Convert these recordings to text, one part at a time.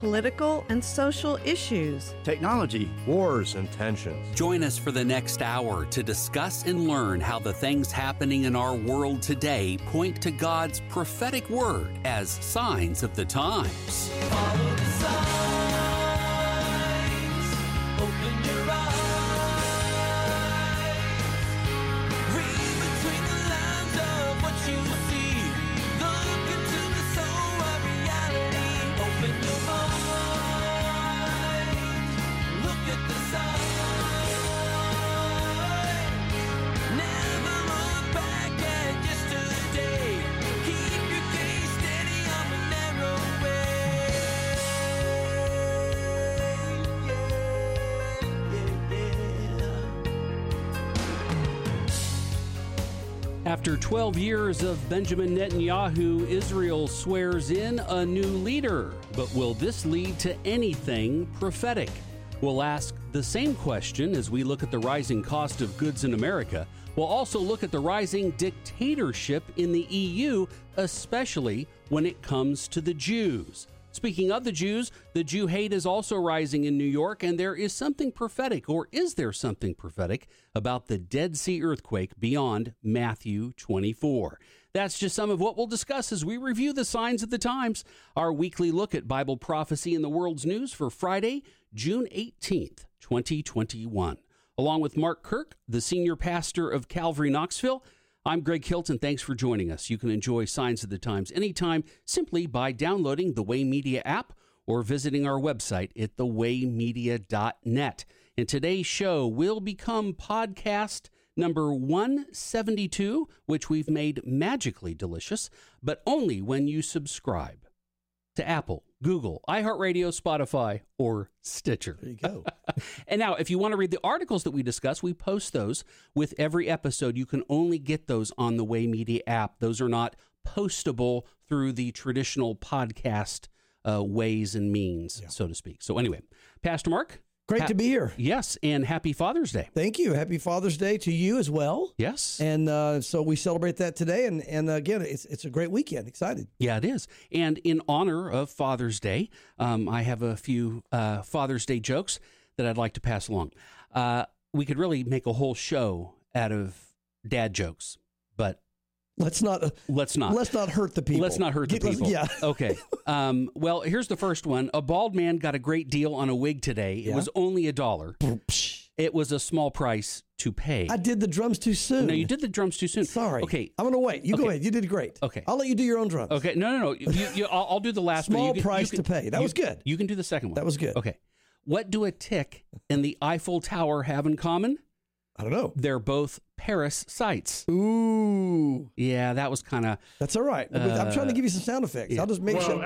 political and social issues, technology, wars and tensions. Join us for the next hour to discuss and learn how the things happening in our world today point to God's prophetic word as signs of the times. Follow the signs, open your eyes, read between the lines of what you see, look into the soul of reality, open your mind, look at the sign, never look back at yesterday, keep your gaze steady on the narrow way. After 12 years of Benjamin Netanyahu, Israel swears in a new leader. But will this lead to anything prophetic? We'll ask the same question as we look at the rising cost of goods in America. We'll also look at the rising dictatorship in the EU, especially when it comes to the Jews. Speaking of the Jew hate is also rising in New York, and there is something prophetic, or is there something prophetic, about the Dead Sea earthquake beyond Matthew 24. That's just some of what we'll discuss as we review the signs of the times, our weekly look at Bible prophecy in the world's news for Friday, June 18th, 2021. Along with Mark Kirk, the senior pastor of Calvary Knoxville, I'm Greg Hilton. Thanks for joining us. You can enjoy Signs of the Times anytime simply by downloading the Way Media app or visiting our website at thewaymedia.net. And today's show will become podcast number 172, which we've made magically delicious, but only when you subscribe to Apple, Google, iHeartRadio, Spotify, or Stitcher. There you go. And now, if you want to read the articles that we discuss, we post those with every episode. You can only get those on the Way Media app. Those are not postable through the traditional podcast ways and means, so to speak. So anyway, Pastor Mark. Great to be here. Yes, and happy Father's Day. Thank you. Happy Father's Day to you as well. Yes. And so we celebrate that today. And again, it's a great weekend. Excited. Yeah, it is. And in honor of Father's Day, I have a few Father's Day jokes that I'd like to pass along. We could really make a whole show out of dad jokes, but Let's not hurt the people. Let's not hurt the people. Yeah. Okay. Well, here's the first one. A bald man got a great deal on a wig today. It was only $1. It was a small price to pay. I did the drums too soon. No, you did the drums too soon. Sorry. Okay. I'm going to wait. You go ahead. You did great. Okay. I'll let you do your own drums. Okay. No. I'll do the last one. Small price to pay. That was good. You can do the second one. That was good. Okay. What do a tick and the Eiffel Tower have in common? I don't know. They're both Paris sites. Ooh. Yeah, that was kind of... That's all right. I'm trying to give you some sound effects. Yeah. I'll just make sure.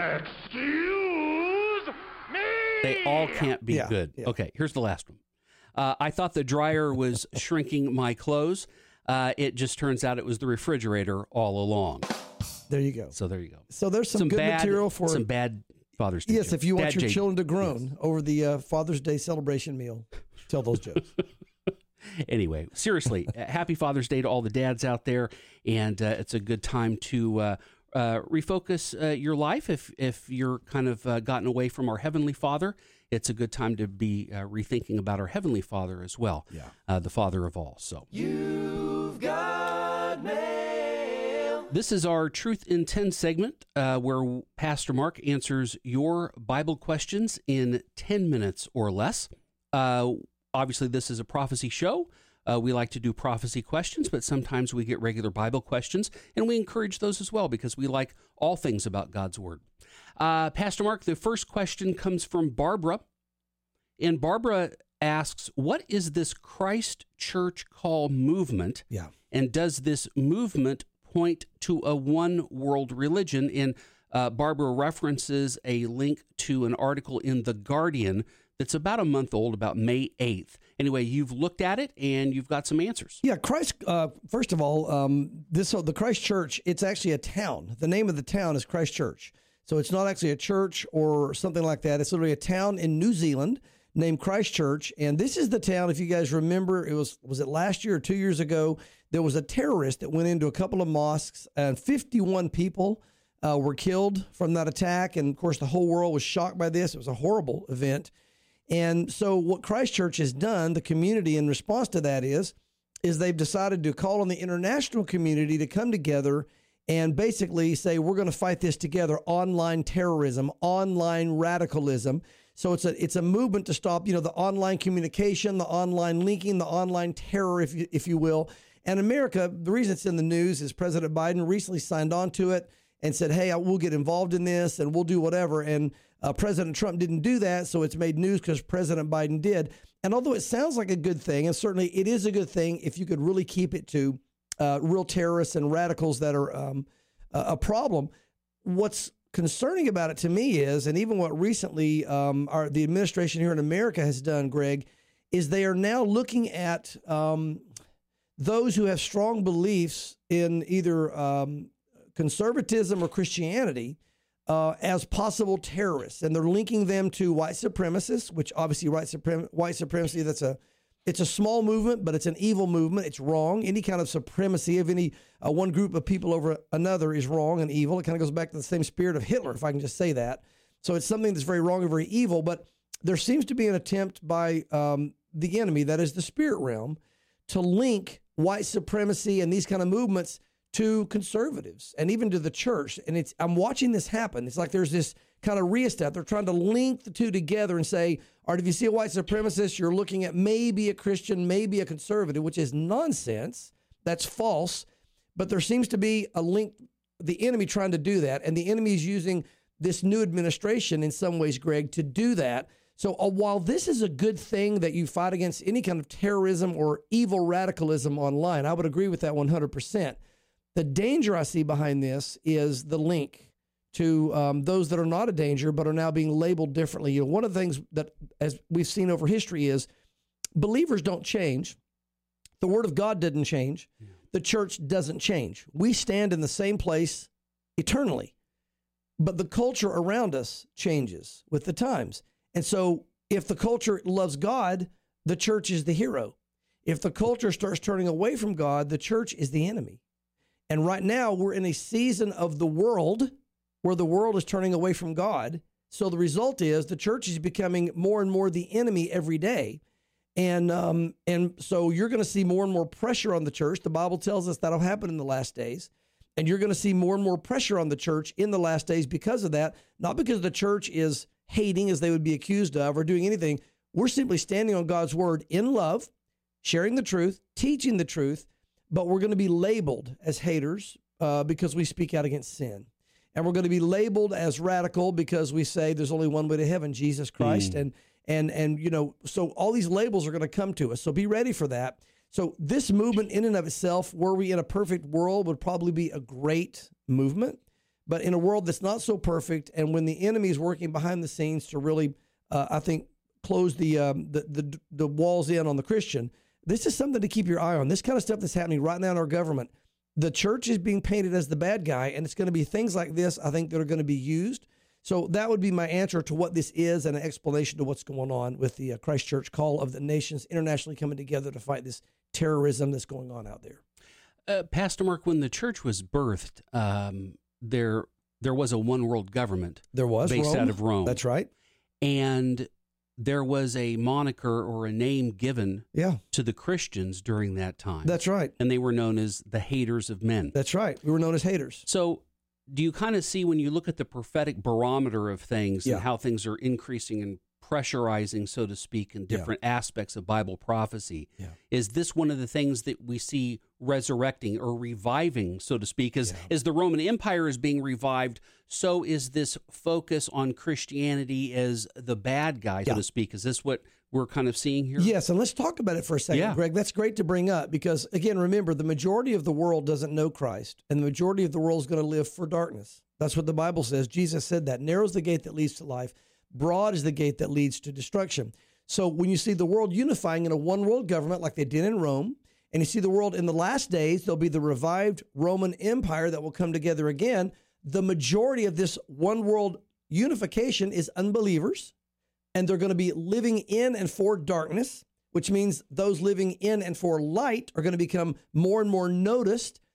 Excuse me. They all can't be good. Yeah. Okay, here's the last one. I thought the dryer was shrinking my clothes. It just turns out it was the refrigerator all along. There you go. So there you go. So there's some good material for... Some bad Father's Day Yes, jokes. if you want your children to groan yes. over the Father's Day celebration meal, tell those jokes. Anyway, seriously, happy Father's Day to all the dads out there, and it's a good time to refocus your life. If you're kind of gotten away from our Heavenly Father, it's a good time to be rethinking about our Heavenly Father as well, the Father of all. So You've got mail. This is our Truth in 10 segment, where Pastor Mark answers your Bible questions in 10 minutes or less. Obviously, this is a prophecy show. We like to do prophecy questions, but sometimes we get regular Bible questions, and we encourage those as well because we like all things about God's Word. Pastor Mark, the first question comes from Barbara, and Barbara asks, what is this Christ Church Call movement, and does this movement point to a one-world religion? And Barbara references a link to an article in The Guardian that's about a month old, about May 8th. Anyway, you've looked at it and you've got some answers. Yeah, Christ, first of all, the Christ Church, it's actually a town. The name of the town is Christ Church. So it's not actually a church or something like that. It's literally a town in New Zealand named Christ Church. And this is the town, if you guys remember, was it last year or 2 years ago, there was a terrorist that went into a couple of mosques and 51 people were killed from that attack. And of course, the whole world was shocked by this. It was a horrible event. And so what Christ Church has done, the community in response to that is they've decided to call on the international community to come together and basically say, we're going to fight this together, online terrorism, online radicalism. So it's a movement to stop, the online communication, the online linking, the online terror, if you will. And America, the reason it's in the news is President Biden recently signed on to it and said, hey, we'll get involved in this and we'll do whatever. And President Trump didn't do that, so it's made news because President Biden did. And although it sounds like a good thing, and certainly it is a good thing if you could really keep it to real terrorists and radicals that are a problem, what's concerning about it to me is, and even what recently the administration here in America has done, Greg, is they are now looking at those who have strong beliefs in either conservatism or Christianity as possible terrorists, and they're linking them to white supremacists, which obviously white supremacy, it's a small movement, but it's an evil movement. It's wrong. Any kind of supremacy of any one group of people over another is wrong and evil. It kind of goes back to the same spirit of Hitler, if I can just say that. So it's something that's very wrong and very evil, but there seems to be an attempt by the enemy, that is the spirit realm, to link white supremacy and these kind of movements to conservatives and even to the church. And I'm watching this happen. It's like there's this kind of rheostat. They're trying to link the two together and say, all right, if you see a white supremacist, you're looking at maybe a Christian, maybe a conservative, which is nonsense. That's false. But there seems to be a link, the enemy trying to do that. And the enemy is using this new administration in some ways, Greg, to do that. So while this is a good thing that you fight against any kind of terrorism or evil radicalism online, I would agree with that 100%. The danger I see behind this is the link to those that are not a danger but are now being labeled differently. One of the things that, as we've seen over history, is believers don't change. The Word of God didn't change. Yeah. The church doesn't change. We stand in the same place eternally. But the culture around us changes with the times. And so if the culture loves God, the church is the hero. If the culture starts turning away from God, the church is the enemy. And right now we're in a season of the world where the world is turning away from God. So the result is the church is becoming more and more the enemy every day. And so you're going to see more and more pressure on the church. The Bible tells us that'll happen in the last days. And you're going to see more and more pressure on the church in the last days because of that. Not because the church is hating, as they would be accused of, or doing anything. We're simply standing on God's word in love, sharing the truth, teaching the truth, but we're going to be labeled as haters because we speak out against sin. And we're going to be labeled as radical because we say there's only one way to heaven, Jesus Christ. And so all these labels are going to come to us. So be ready for that. So this movement in and of itself, were we in a perfect world, would probably be a great movement. But in a world that's not so perfect, and when the enemy is working behind the scenes to really, I think, close the walls in on the Christian, this is something to keep your eye on. This kind of stuff that's happening right now in our government. The church is being painted as the bad guy, and it's going to be things like this, I think, that are going to be used. So that would be my answer to what this is and an explanation to what's going on with the Christ Church Call of the Nations internationally coming together to fight this terrorism that's going on out there. Pastor Mark, when the church was birthed, there was a one world government. There was based Rome. Out of Rome. That's right. And there was a moniker or a name given to the Christians during that time. That's right. And they were known as the haters of men. That's right. We were known as haters. So do you kind of see, when you look at the prophetic barometer of things and how things are increasing and pressurizing, so to speak, in different aspects of Bible prophecy, is this one of the things that we see resurrecting or reviving, so to speak? As the Roman Empire is being revived, so is this focus on Christianity as the bad guy, so to speak. Is this what we're kind of seeing here? Yes, and let's talk about it for a second, Greg. That's great to bring up because, again, remember, the majority of the world doesn't know Christ, and the majority of the world is going to live for darkness. That's what the Bible says. Jesus said that. Narrow is the gate that leads to life. Broad is the gate that leads to destruction. So when you see the world unifying in a one world government like they did in Rome, and you see the world in the last days, there'll be the revived Roman Empire that will come together again. The majority of this one world unification is unbelievers, and they're going to be living in and for darkness, which means those living in and for light are going to become more and more noticed.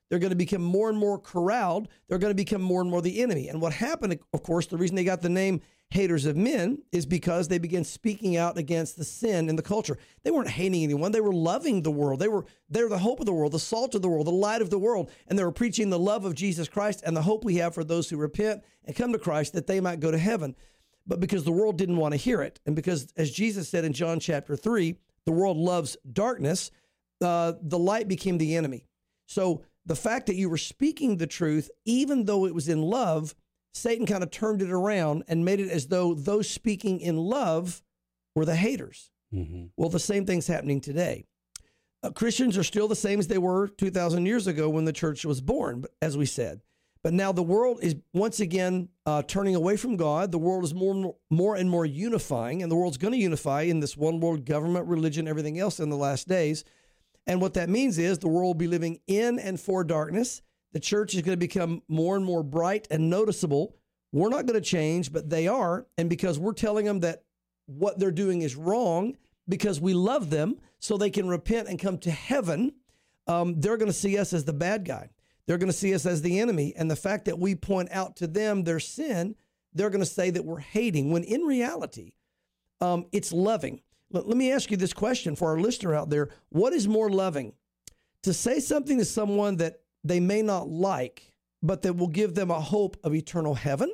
They're going to become more and more corralled. They're going to become more and more the enemy. And what happened, of course, the reason they got the name haters of men is because they began speaking out against the sin in the culture. They weren't hating anyone. They were loving the world. They're the hope of the world, the salt of the world, the light of the world. And they were preaching the love of Jesus Christ and the hope we have for those who repent and come to Christ that they might go to heaven. But because the world didn't want to hear it, and because, as Jesus said in John chapter 3, the world loves darkness, the light became the enemy. So the fact that you were speaking the truth, even though it was in love, Satan kind of turned it around and made it as though those speaking in love were the haters. Mm-hmm. Well, the same thing's happening today. Christians are still the same as they were 2,000 years ago when the church was born, as we said. But now the world is once again turning away from God. The world is more and more unifying, and the world's going to unify in this one world government, religion, everything else in the last days. And what that means is the world will be living in and for darkness. The church is going to become more and more bright and noticeable. We're not going to change, but they are. And because we're telling them that what they're doing is wrong, because we love them so they can repent and come to heaven, they're going to see us as the bad guy. They're going to see us as the enemy. And the fact that we point out to them their sin, they're going to say that we're hating, when in reality, it's loving. Let me ask you this question for our listener out there. What is more loving? To say something to someone that they may not like, but that will give them a hope of eternal heaven?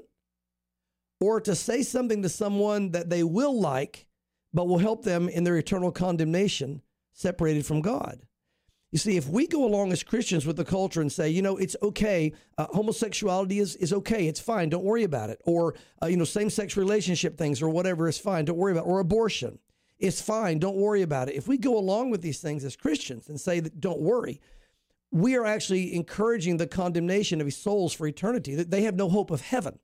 Or to say something to someone that they will like, but will help them in their eternal condemnation, separated from God? You see, if we go along as Christians with the culture and say, it's okay, homosexuality is okay, it's fine, don't worry about it. Or, same-sex relationship things or whatever is fine, don't worry about it. Or abortion, it's fine, don't worry about it. If we go along with these things as Christians and say that don't worry, we are actually encouraging the condemnation of souls for eternity, that they have no hope of heaven.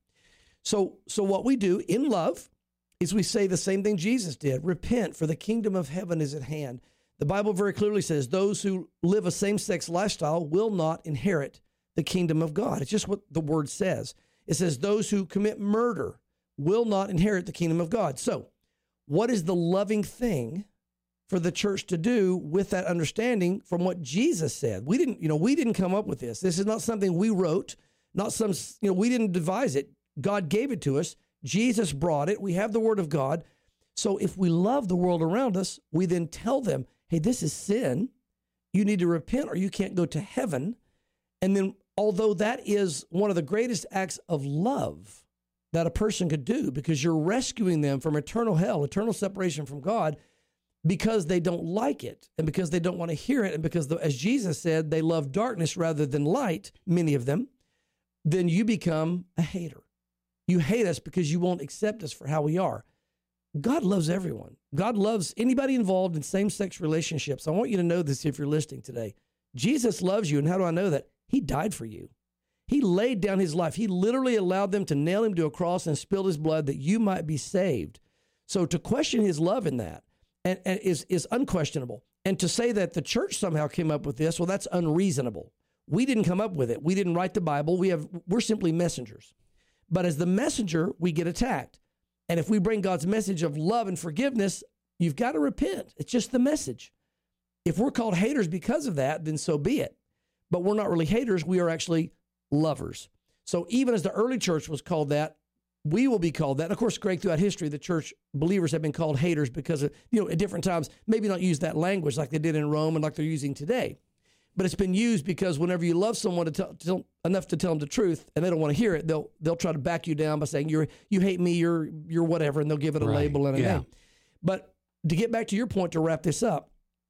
So what we do in love is we say the same thing Jesus did: repent, for the kingdom of heaven is at hand. The Bible very clearly says those who live a same-sex lifestyle will not inherit the kingdom of God. It's just what the word says. It says those who commit murder will not inherit the kingdom of God. So what is the loving thing for the church to do with that understanding from what Jesus said? We didn't come up with this. This is not something we wrote, not some, we didn't devise it. God gave it to us. Jesus brought it. We have the word of God. So if we love the world around us, we then tell them, hey, this is sin. You need to repent or you can't go to heaven. And then, although that is one of the greatest acts of love that a person could do, because you're rescuing them from eternal hell, eternal separation from God, because they don't like it and because they don't want to hear it, and because, as Jesus said, they love darkness rather than light, many of them, then you become a hater. You hate us because you won't accept us for how we are. God loves everyone. God loves anybody involved in same-sex relationships. I want you to know this if you're listening today. Jesus loves you, and how do I know that? He died for you. He laid down his life. He literally allowed them to nail him to a cross and spill his blood that you might be saved. So to question his love in that and is unquestionable. And to say that the church somehow came up with this, well, that's unreasonable. We didn't come up with it. We didn't write the Bible. We're simply messengers. But as the messenger, we get attacked. And if we bring God's message of love and forgiveness, you've got to repent. It's just the message. If we're called haters because of that, then so be it. But we're not really haters. We are actually lovers. So even as the early church was called that, we will be called that. And of course, Greg, throughout history, the church believers have been called haters because of, at different times, maybe not use that language like they did in Rome and like they're using today. But it's been used because whenever you love someone enough to tell them the truth and they don't want to hear it, they'll try to back you down by saying you hate me, you're whatever, and they'll give it a label and a name. But to get back to your point, to wrap this up,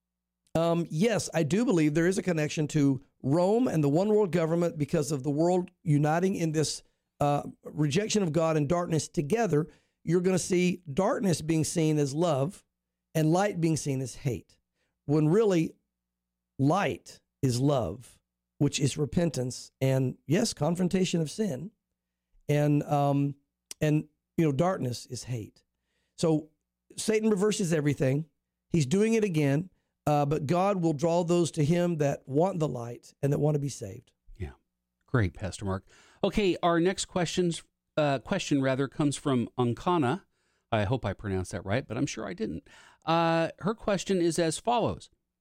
yes, I do believe there is a connection to Rome and the one world government because of the world uniting in this rejection of God and darkness together. You're going to see darkness being seen as love and light being seen as hate, when really light is love, which is repentance and, yes, confrontation of sin, and darkness is hate. So Satan reverses everything. He's doing it again, but God will draw those to him that want the light and that want to be saved. Yeah, great, Pastor Mark. Okay, our next question comes from Ankana. I hope I pronounced that right, but I'm sure I didn't. Her question is as follows.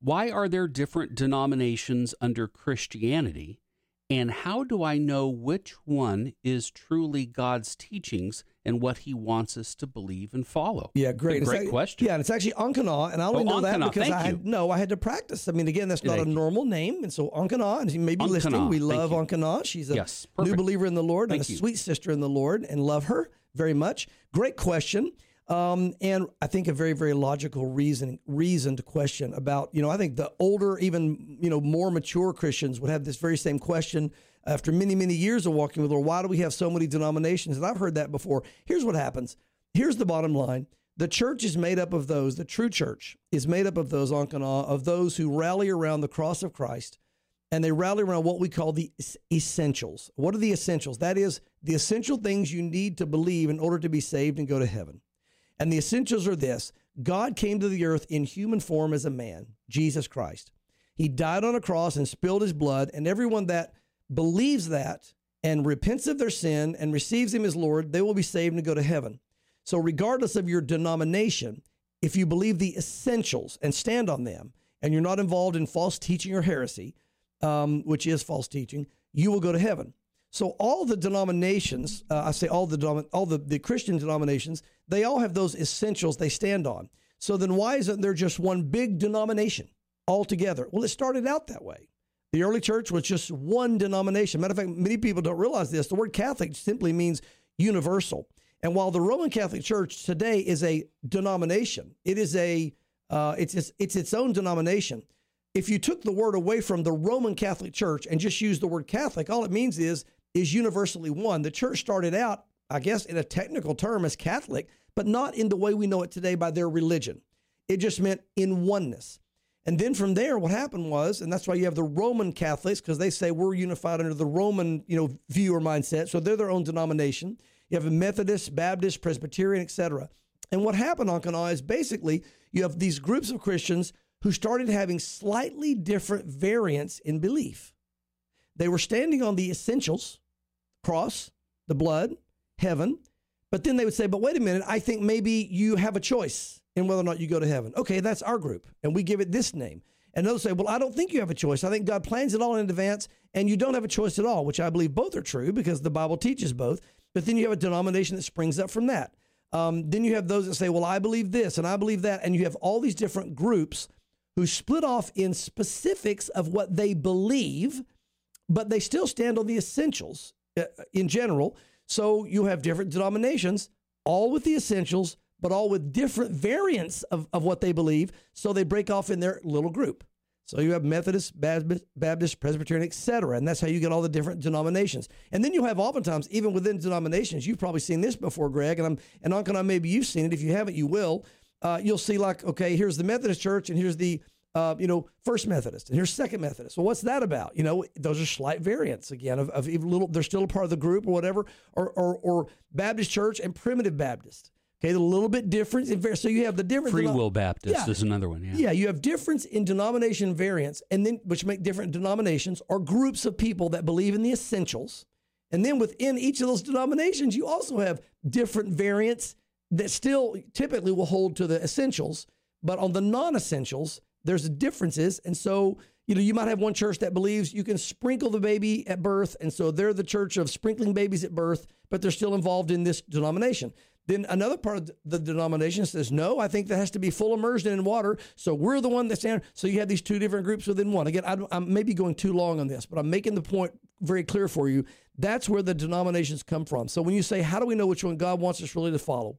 Why are there different denominations under Christianity? And how do I know which one is truly God's teachings and what he wants us to believe and follow? Yeah, great. Great question. Yeah, and it's actually Ankana, and I only know that Ankana, because thank I had to practice. I mean, again, that's not a normal name, and so Ankana, and you may be listening. We love Ankana. She's a new believer in the Lord and a sweet sister in the Lord, and love her very much. Great question. And I think a very, very logical reasoned question about, I think the older, even, more mature Christians would have this very same question after many, many years of walking with the Lord. Why do we have so many denominations? And I've heard that before. Here's what happens. Here's the bottom line. The church is made up of those, the true church is made up of those, Ankana, of those who rally around the cross of Christ, and they rally around what we call the essentials. What are the essentials? That is the essential things you need to believe in order to be saved and go to heaven. And the essentials are this. God came to the earth in human form as a man, Jesus Christ. He died on a cross and spilled his blood, and everyone that believes that and repents of their sin and receives him as Lord, they will be saved and go to heaven. So regardless of your denomination, if you believe the essentials and stand on them, and you're not involved in false teaching or heresy, which is false teaching, you will go to heaven. So all the denominations, all the Christian denominations, they all have those essentials they stand on. So then why isn't there just one big denomination altogether? Well, it started out that way. The early church was just one denomination. Matter of fact, many people don't realize this. The word Catholic simply means universal. And while the Roman Catholic Church today is a denomination, it is it's its own denomination. If you took the word away from the Roman Catholic Church and just used the word Catholic, all it means is universally one. The church started out, I guess, in a technical term as Catholic, but not in the way we know it today by their religion. It just meant in oneness. And then from there, what happened was, and that's why you have the Roman Catholics, because they say we're unified under the Roman, view or mindset. So they're their own denomination. You have a Methodist, Baptist, Presbyterian, etc. And what happened, Ankana, is basically you have these groups of Christians who started having slightly different variants in belief. They were standing on the essentials, cross, the blood, heaven, but then they would say, but wait a minute, I think maybe you have a choice in whether or not you go to heaven. Okay, that's our group, and we give it this name. And they'll say, well, I don't think you have a choice. I think God plans it all in advance, and you don't have a choice at all, which I believe both are true because the Bible teaches both. But then you have a denomination that springs up from that. Then you have those that say, well, I believe this, and I believe that, and you have all these different groups who split off in specifics of what they believe, but they still stand on the essentials in general. So you have different denominations, all with the essentials, but all with different variants of what they believe. So they break off in their little group. So you have Methodist, Baptist, Presbyterian, etc. And that's how you get all the different denominations. And then you have oftentimes, even within denominations, you've probably seen this before, Greg, and Ankana, maybe you've seen it. If you haven't, you will. You'll see like, okay, here's the Methodist Church, and here's the First Methodist, and here's Second Methodist. Well, what's that about? Those are slight variants again of little. They're still a part of the group or whatever. Or Baptist Church and Primitive Baptist. Okay, a little bit different. So you have the different Free Will Baptist is another one. Yeah, you have difference in denomination variants, and then which make different denominations or groups of people that believe in the essentials. And then within each of those denominations, you also have different variants that still typically will hold to the essentials, but on the non-essentials, there's differences. And so, you might have one church that believes you can sprinkle the baby at birth, and so they're the church of sprinkling babies at birth, but they're still involved in this denomination. Then another part of the denomination says, no, I think that has to be full immersion in water, so we're the one that's in. So you have these two different groups within one. Again, I'm maybe going too long on this, but I'm making the point very clear for you. That's where the denominations come from. So when you say, how do we know which one God wants us really to follow?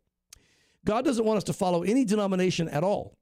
God doesn't want us to follow any denomination at all.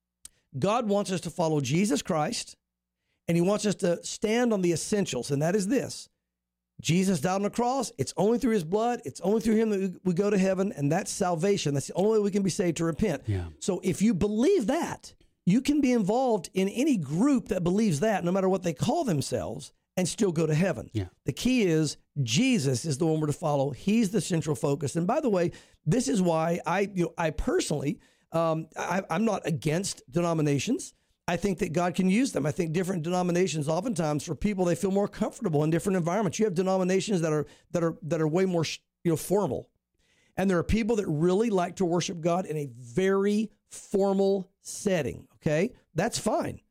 God wants us to follow Jesus Christ, and he wants us to stand on the essentials, and that is this. Jesus died on the cross. It's only through his blood. It's only through him that we go to heaven, and that's salvation. That's the only way we can be saved, to repent. Yeah. So if you believe that, you can be involved in any group that believes that, no matter what they call themselves, and still go to heaven. Yeah. The key is Jesus is the one we're to follow. He's the central focus. And by the way, this is why I personally, I'm not against denominations. I think that God can use them. I think different denominations, oftentimes for people, they feel more comfortable in different environments. You have denominations that are way more formal, and there are people that really like to worship God in a very formal setting. Okay, that's fine.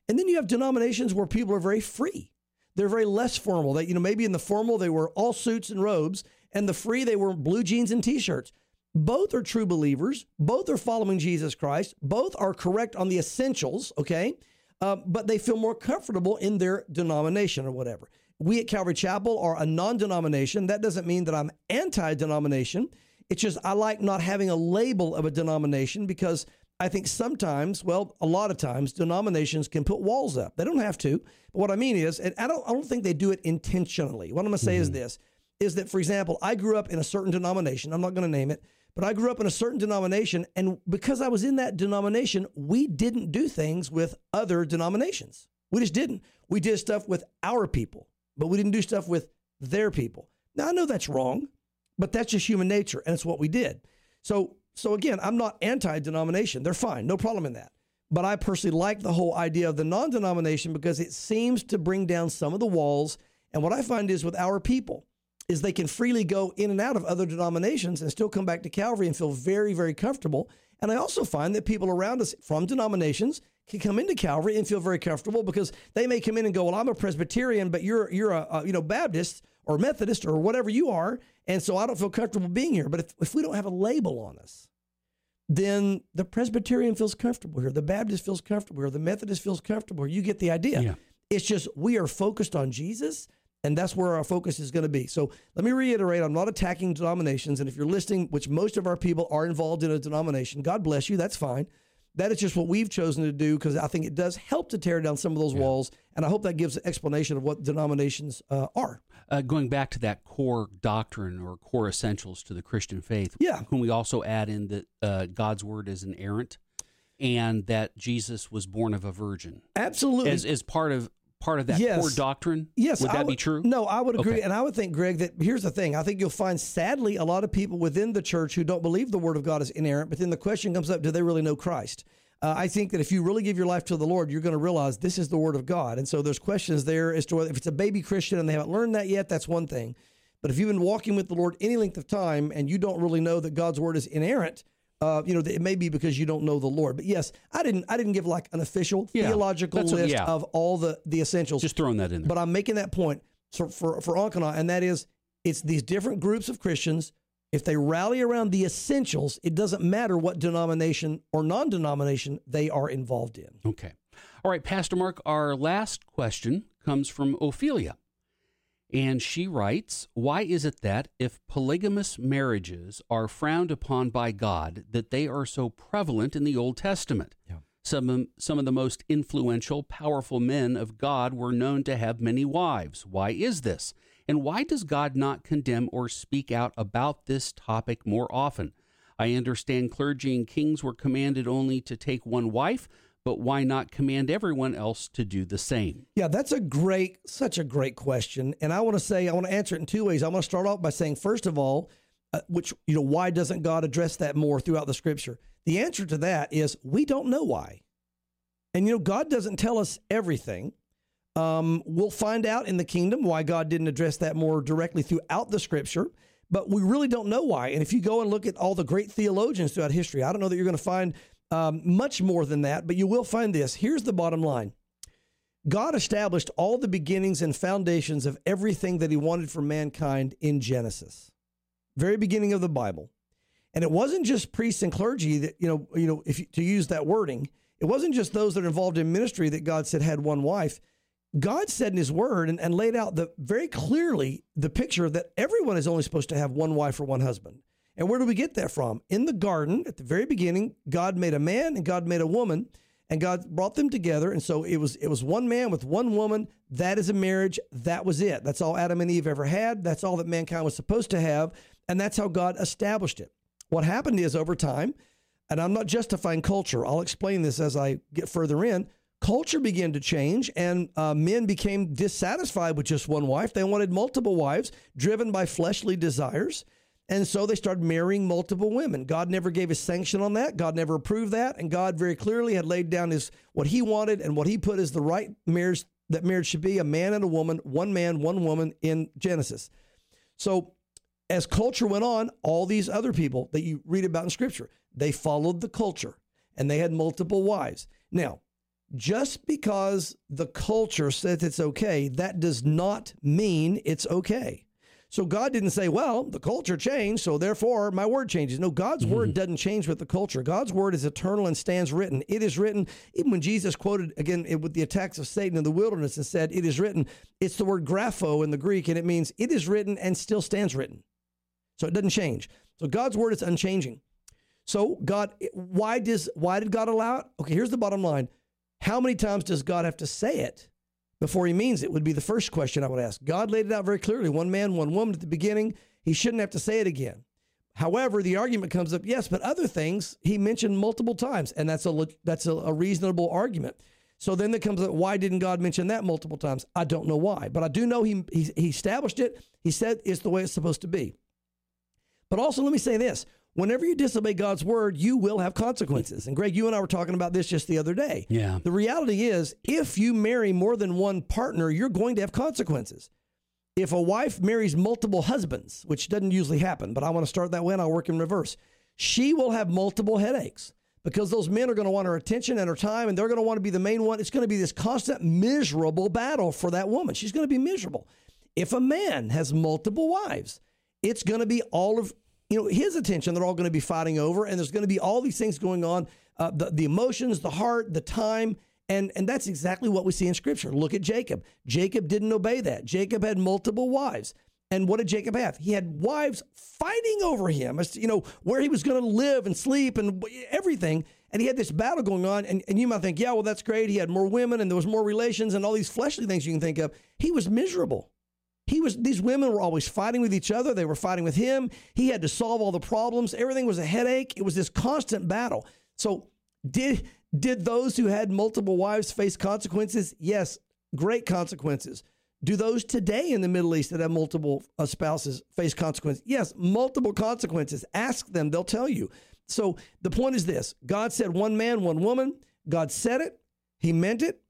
And then you have denominations where people are very free. They're very less formal. They, maybe in the formal, they were all suits and robes, and the free, they were blue jeans and T-shirts. Both are true believers. Both are following Jesus Christ. Both are correct on the essentials, okay? But they feel more comfortable in their denomination or whatever. We at Calvary Chapel are a non-denomination. That doesn't mean that I'm anti-denomination. It's just I like not having a label of a denomination because I think sometimes, well, a lot of times, denominations can put walls up. They don't have to. But what I mean is, and I don't think they do it intentionally. What I'm going to say is this, is that, for example, I grew up in a certain denomination. I'm not going to name it, but I grew up in a certain denomination. And because I was in that denomination, we didn't do things with other denominations. We just didn't. We did stuff with our people, but we didn't do stuff with their people. Now, I know that's wrong, but that's just human nature, and it's what we did. So again, I'm not anti-denomination. They're fine. No problem in that. But I personally like the whole idea of the non-denomination because it seems to bring down some of the walls. And what I find is with our people is they can freely go in and out of other denominations and still come back to Calvary and feel very, very comfortable. And I also find that people around us from denominations can come into Calvary and feel very comfortable because they may come in and go, well, I'm a Presbyterian, but you're a Baptist or Methodist or whatever you are. And so I don't feel comfortable being here. But if we don't have a label on us, then the Presbyterian feels comfortable here. The Baptist feels comfortable here. The Methodist feels comfortable here. You get the idea. Yeah. It's just we are focused on Jesus, and that's where our focus is going to be. So let me reiterate, I'm not attacking denominations. And if you're listening, which most of our people are involved in a denomination, God bless you, that's fine. That is just what we've chosen to do because I think it does help to tear down some of those walls. And I hope that gives an explanation of what denominations are. Going back to that core doctrine or core essentials to the Christian faith, can we also add in that God's word is inerrant and that Jesus was born of a virgin? Absolutely. As part of that core doctrine? Yes. Would that be true? No, I would agree. Okay. And I would think, Greg, that here's the thing. I think you'll find, sadly, a lot of people within the church who don't believe the word of God is inerrant, but then the question comes up, do they really know Christ? I think that if you really give your life to the Lord, you're going to realize this is the word of God. And so there's questions there as to whether if it's a baby Christian and they haven't learned that yet, that's one thing. But if you've been walking with the Lord any length of time and you don't really know that God's word is inerrant, it may be because you don't know the Lord. But yes, I didn't give like an official theological list of all the essentials. Just throwing that in there. But I'm making that point for Ankana, and that is it's these different groups of Christians. If they rally around the essentials, it doesn't matter what denomination or non-denomination they are involved in. Okay. All right, Pastor Mark, our last question comes from Ophelia. And she writes, why is it that if polygamous marriages are frowned upon by God, that they are so prevalent in the Old Testament? Yeah. Some of the most influential, powerful men of God were known to have many wives. Why is this? And why does God not condemn or speak out about this topic more often? I understand clergy and kings were commanded only to take one wife, but why not command everyone else to do the same? Yeah, that's such a great question. And I want to answer it in two ways. I want to start off by saying, first of all, why doesn't God address that more throughout the scripture? The answer to that is we don't know why. And, God doesn't tell us everything. We'll find out in the kingdom why God didn't address that more directly throughout the scripture, but we really don't know why. And if you go and look at all the great theologians throughout history, I don't know that you're going to find much more than that, but you will find this. Here's the bottom line. God established all the beginnings and foundations of everything that he wanted for mankind in Genesis, very beginning of the Bible. And it wasn't just priests and clergy that, to use that wording, it wasn't just those that are involved in ministry that God said had one wife. God said in his word and laid out very clearly the picture that everyone is only supposed to have one wife or one husband. And where do we get that from? In the garden, at the very beginning, God made a man and God made a woman, and God brought them together. And so it was one man with one woman. That is a marriage. That was it. That's all Adam and Eve ever had. That's all that mankind was supposed to have. And that's how God established it. What happened is over time, and I'm not justifying culture. I'll explain this as I get further in. Culture began to change, and men became dissatisfied with just one wife. They wanted multiple wives, driven by fleshly desires. And so they started marrying multiple women. God never gave his sanction on that. God never approved that. And God very clearly had laid down what he wanted and what he put as the right marriage, that marriage should be a man and a woman, one man, one woman in Genesis. So as culture went on, all these other people that you read about in Scripture, they followed the culture, and they had multiple wives. Now, just because the culture says it's okay, that does not mean it's okay. So God didn't say, well, the culture changed, so therefore my word changes. No, God's word doesn't change with the culture. God's word is eternal and stands written. It is written, even when Jesus quoted, again, with the attacks of Satan in the wilderness and said, it is written, it's the word grapho in the Greek, and it means it is written and still stands written. So it doesn't change. So God's word is unchanging. So God, why did God allow it? Okay, here's the bottom line. How many times does God have to say it before he means it would be the first question I would ask. God laid it out very clearly. One man, one woman at the beginning. He shouldn't have to say it again. However, the argument comes up, yes, but other things he mentioned multiple times, and that's a reasonable argument. So then there comes up, why didn't God mention that multiple times? I don't know why, but I do know he established it. He said it's the way it's supposed to be. But also, let me say this. Whenever you disobey God's word, you will have consequences. And Greg, you and I were talking about this just the other day. Yeah. The reality is, if you marry more than one partner, you're going to have consequences. If a wife marries multiple husbands, which doesn't usually happen, but I want to start that way and I'll work in reverse, she will have multiple headaches because those men are going to want her attention and her time, and they're going to want to be the main one. It's going to be this constant miserable battle for that woman. She's going to be miserable. If a man has multiple wives, it's going to be all of his attention they're all going to be fighting over, and there's going to be all these things going on, the emotions, the heart, the time, and that's exactly what we see in Scripture. Look at Jacob. Jacob didn't obey that. Jacob had multiple wives. And what did Jacob have? He had wives fighting over him, where he was going to live and sleep and everything, and he had this battle going on, and you might think, yeah, well, that's great. He had more women, and there was more relations, and all these fleshly things you can think of. He was miserable. These women were always fighting with each other. They were fighting with him. He had to solve all the problems. Everything was a headache. It was this constant battle. So did those who had multiple wives face consequences? Yes, great consequences. Do those today in the Middle East that have multiple spouses face consequences? Yes, multiple consequences. Ask them. They'll tell you. So the point is this. God said one man, one woman. God said it. He meant it.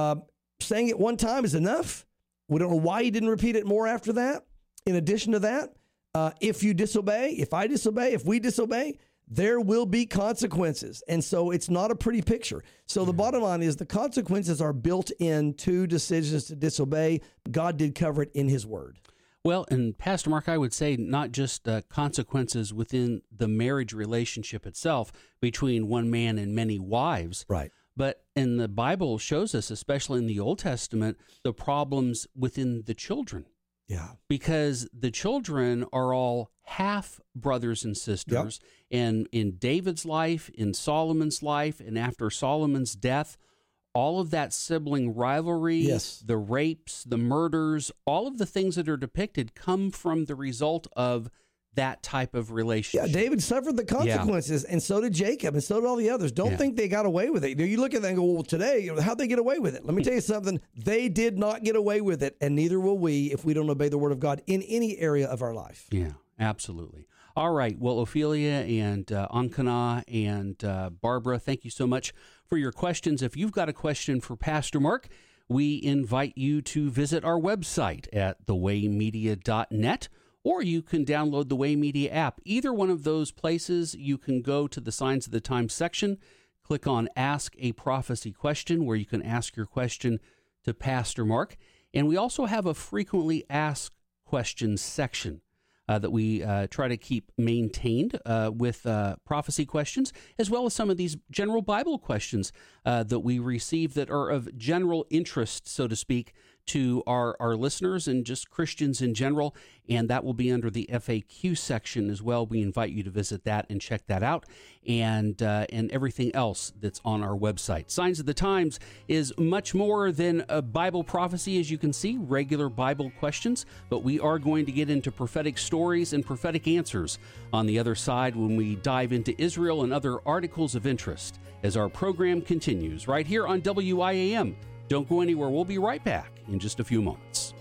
Saying it one time is enough. We don't know why he didn't repeat it more after that. In addition to that, if you disobey, if I disobey, if we disobey, there will be consequences. And so it's not a pretty picture. So the bottom line is the consequences are built into decisions to disobey. God did cover it in his word. Well, and Pastor Mark, I would say not just consequences within the marriage relationship itself between one man and many wives. Right. But in the Bible shows us, especially in the Old Testament, the problems within the children. Yeah. Because the children are all half brothers and sisters. Yep. And in David's life, in Solomon's life, and after Solomon's death, all of that sibling rivalry, yes, the rapes, the murders, all of the things that are depicted come from the result of that type of relationship. Yeah, David suffered the consequences, and so did Jacob, and so did all the others. Don't think they got away with it. You look at that and go, well, today, how'd they get away with it? Let me tell you something. They did not get away with it, and neither will we if we don't obey the word of God in any area of our life. Yeah, absolutely. All right. Well, Ophelia and Ankana and Barbara, thank you so much for your questions. If you've got a question for Pastor Mark, we invite you to visit our website at thewaymedia.net. Or you can download the Way Media app. Either one of those places, you can go to the Signs of the Times section, click on Ask a Prophecy Question, where you can ask your question to Pastor Mark. And we also have a frequently asked questions section that we try to keep maintained with prophecy questions, as well as some of these general Bible questions that we receive that are of general interest, so to speak, to our listeners and just Christians in general, and that will be under the FAQ section as well. We invite you to visit that and check that out, and everything else that's on our website. Signs of the Times is much more than a Bible prophecy, as you can see, regular Bible questions, but we are going to get into prophetic stories and prophetic answers on the other side when we dive into Israel and other articles of interest as our program continues right here on WIAM. Don't go anywhere. We'll be right back in just a few moments.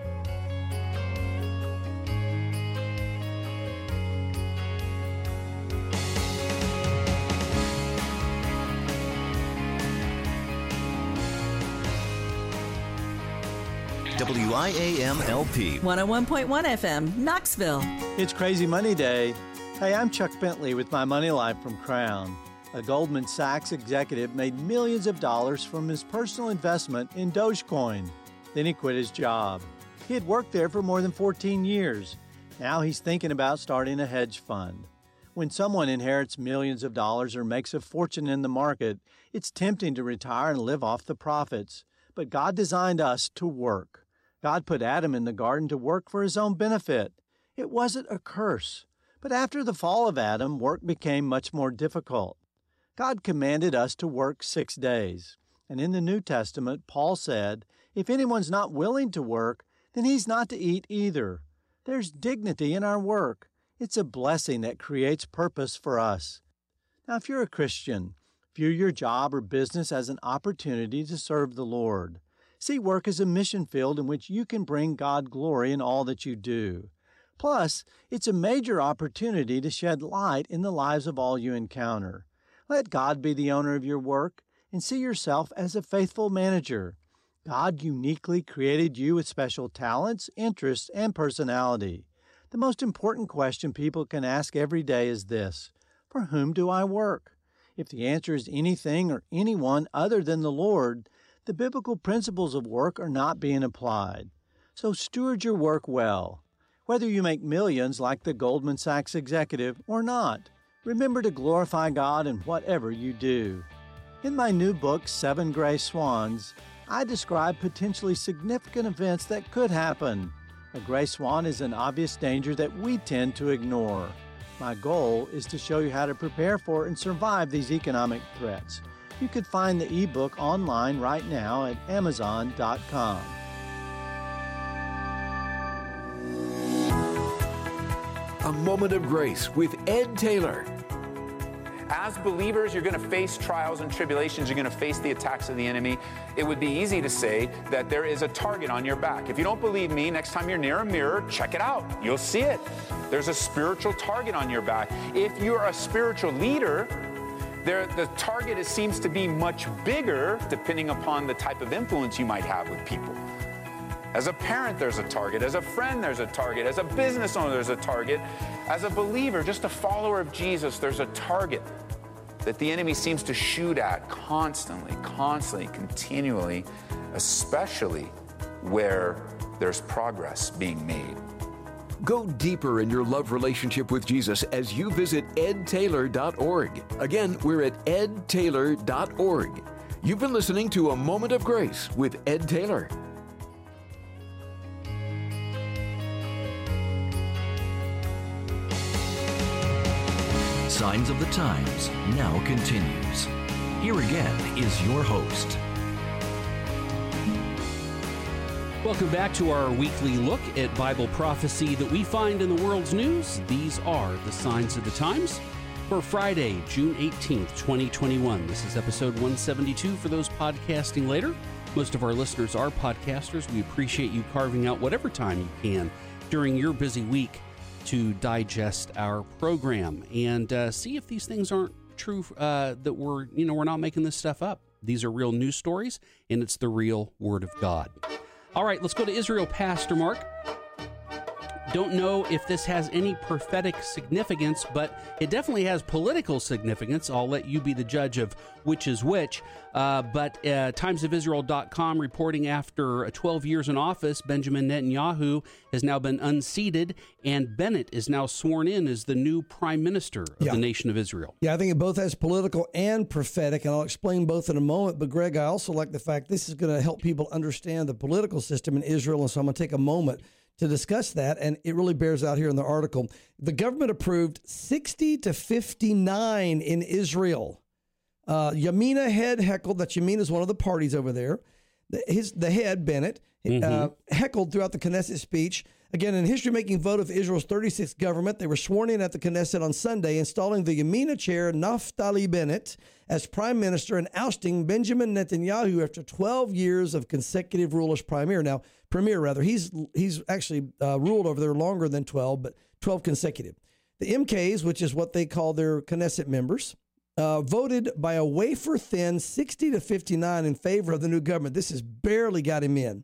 WIAM LP 101.1 FM, Knoxville. It's Crazy Money Day. Hey, I'm Chuck Bentley with my Money Line from Crown. A Goldman Sachs executive made millions of dollars from his personal investment in Dogecoin. Then he quit his job. He had worked there for more than 14 years. Now he's thinking about starting a hedge fund. When someone inherits millions of dollars or makes a fortune in the market, it's tempting to retire and live off the profits. But God designed us to work. God put Adam in the garden to work for his own benefit. It wasn't a curse. But after the fall of Adam, work became much more difficult. God commanded us to work 6 days. And in the New Testament, Paul said, if anyone's not willing to work, then he's not to eat either. There's dignity in our work. It's a blessing that creates purpose for us. Now, if you're a Christian, view your job or business as an opportunity to serve the Lord. See work as a mission field in which you can bring God glory in all that you do. Plus, it's a major opportunity to shed light in the lives of all you encounter. Let God be the owner of your work and see yourself as a faithful manager. God uniquely created you with special talents, interests, and personality. The most important question people can ask every day is this: for whom do I work? If the answer is anything or anyone other than the Lord, the biblical principles of work are not being applied. So steward your work well. Whether you make millions like the Goldman Sachs executive or not, remember to glorify God in whatever you do. In my new book, 7 Gray Swans, I describe potentially significant events that could happen. A gray swan is an obvious danger that we tend to ignore. My goal is to show you how to prepare for and survive these economic threats. You could find the ebook online right now at Amazon.com. A Moment of Grace with Ed Taylor. As believers, you're going to face trials and tribulations. You're going to face the attacks of the enemy. It would be easy to say that there is a target on your back. If you don't believe me, next time you're near a mirror, check it out. You'll see it. There's a spiritual target on your back. If you're a spiritual leader, the target seems to be much bigger depending upon the type of influence you might have with people. As a parent, there's a target. As a friend, there's a target. As a business owner, there's a target. As a believer, just a follower of Jesus, there's a target that the enemy seems to shoot at constantly, continually, especially where there's progress being made. Go deeper in your love relationship with Jesus as you visit edtaylor.org. Again, we're at edtaylor.org. You've been listening to A Moment of Grace with Ed Taylor. Signs of the Times now continues. Here again is your host. Welcome back to our weekly look at Bible prophecy that we find in the world's news. These are the Signs of the Times for Friday, June 18th, 2021. This is episode 172 for those podcasting later. Most of our listeners are podcasters. We appreciate you carving out whatever time you can during your busy week to digest our program and see if these things aren't true, that we're not making this stuff up. These are real news stories, and it's the real Word of God. All right, let's go to Israel, Pastor Mark. Don't know if this has any prophetic significance, but it definitely has political significance. I'll let you be the judge of which is which. But timesofisrael.com reporting after 12 years in office, Benjamin Netanyahu has now been unseated, and Bennett is now sworn in as the new prime minister of the nation of Israel. Yeah, I think it both has political and prophetic, and I'll explain both in a moment. But, Greg, I also like the fact this is going to help people understand the political system in Israel, and so I'm going to take a moment to discuss that, and it really bears out here in the article. The government approved 60 to 59 in Israel. Yamina head heckled, that Yamina is one of the parties over there. The head, Bennett, heckled throughout the Knesset speech. Again, in history-making vote of Israel's 36th government, they were sworn in at the Knesset on Sunday, installing the Yamina chair, Naftali Bennett, as prime minister and ousting Benjamin Netanyahu after 12 years of consecutive rule as premier. Now, he's actually ruled over there longer than 12, but 12 consecutive. The MKs, which is what they call their Knesset members, voted by a wafer-thin 60 to 59 in favor of the new government. This has barely got him in.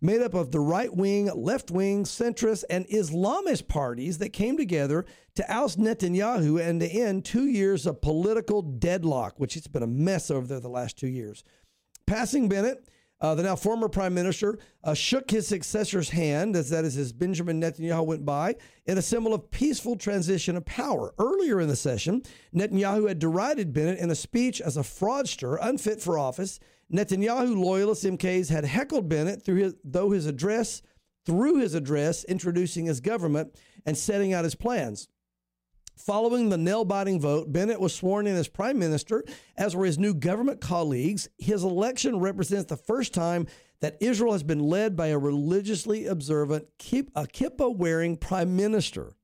made up of the right-wing, left-wing, centrist, and Islamist parties that came together to oust Netanyahu and to end 2 years of political deadlock, which it's been a mess over there the last 2 years. Passing Bennett, the now former prime minister, shook his successor's hand, as Benjamin Netanyahu went by, in a symbol of peaceful transition of power. Earlier in the session, Netanyahu had derided Bennett in a speech as a fraudster, unfit for office. Netanyahu loyalist MKs had heckled Bennett through his address, introducing his government and setting out his plans. Following the nail-biting vote, Bennett was sworn in as prime minister, as were his new government colleagues. His election represents the first time that Israel has been led by a religiously observant, kippah-wearing prime minister.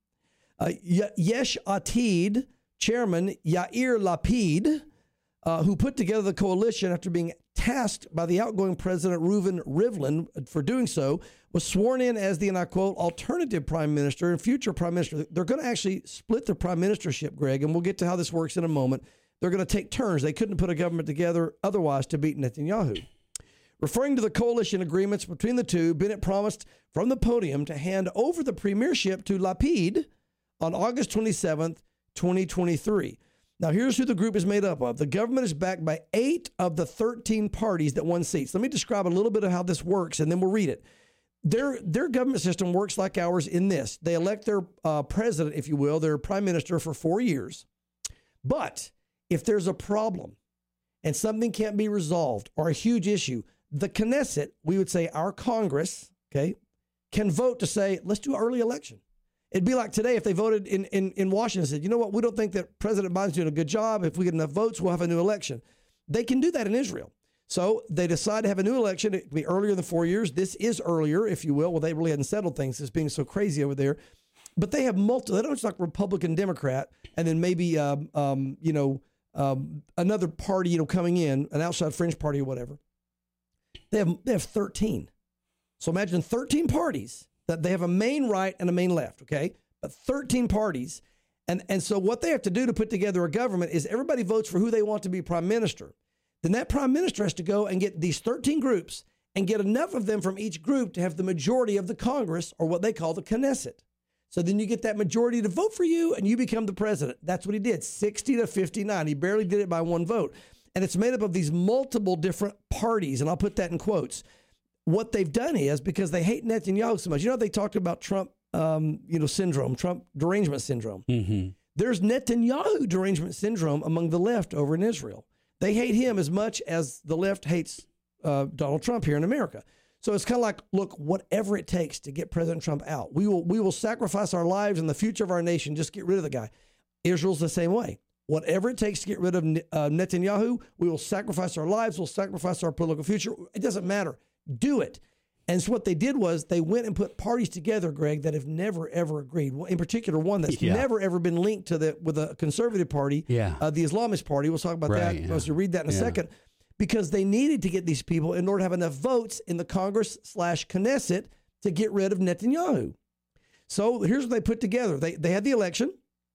Yesh Atid chairman Yair Lapid, who put together the coalition after being tasked by the outgoing president Reuven Rivlin for doing so, was sworn in as the, and I quote, alternative prime minister and future prime minister. They're going to actually split the prime ministership, Greg, and we'll get to how this works in a moment. They're going to take turns. They couldn't put a government together otherwise to beat Netanyahu. Referring to the coalition agreements between the two, Bennett promised from the podium to hand over the premiership to Lapid on August 27th, 2023. Now, here's who the group is made up of. The government is backed by 8 of the 13 parties that won seats. Let me describe a little bit of how this works, and then we'll read it. Their government system works like ours in this. They elect their president, if you will, their prime minister for 4 years. But if there's a problem and something can't be resolved or a huge issue, the Knesset, we would say our Congress, okay, can vote to say, let's do an early election. It'd be like today if they voted in Washington and said, you know what, we don't think that President Biden's doing a good job. If we get enough votes, we'll have a new election. They can do that in Israel. So they decide to have a new election. It can be earlier than 4 years. This is earlier, if you will. Well, they really hadn't settled things. It's being so crazy over there. But they have multiple. They don't just like Republican, Democrat, and then maybe another party coming in, an outside fringe party or whatever. They have 13. So imagine 13 parties that they have a main right and a main left. Okay, but 13 parties, and so what they have to do to put together a government is everybody votes for who they want to be prime minister. Then that prime minister has to go and get these 13 groups and get enough of them from each group to have the majority of the Congress, or what they call the Knesset. So then you get that majority to vote for you and you become the president. That's what he did, 60 to 59. He barely did it by one vote. And it's made up of these multiple different parties, and I'll put that in quotes. What they've done is, because they hate Netanyahu so much, they talked about Trump, syndrome, Trump derangement syndrome. Mm-hmm. There's Netanyahu derangement syndrome among the left over in Israel. They hate him as much as the left hates Donald Trump here in America. So it's kind of like, look, whatever it takes to get President Trump out, we will sacrifice our lives and the future of our nation. Just get rid of the guy. Israel's the same way. Whatever it takes to get rid of Netanyahu, we will sacrifice our lives. We'll sacrifice our political future. It doesn't matter. Do it. And so what they did was they went and put parties together, Greg, that have never, ever agreed. In particular, one that's never, ever been linked with a conservative party, the Islamist party. We'll talk about that. As you read that in a second. Because they needed to get these people in order to have enough votes in the Congress/Knesset to get rid of Netanyahu. So here's what they put together. They had the election.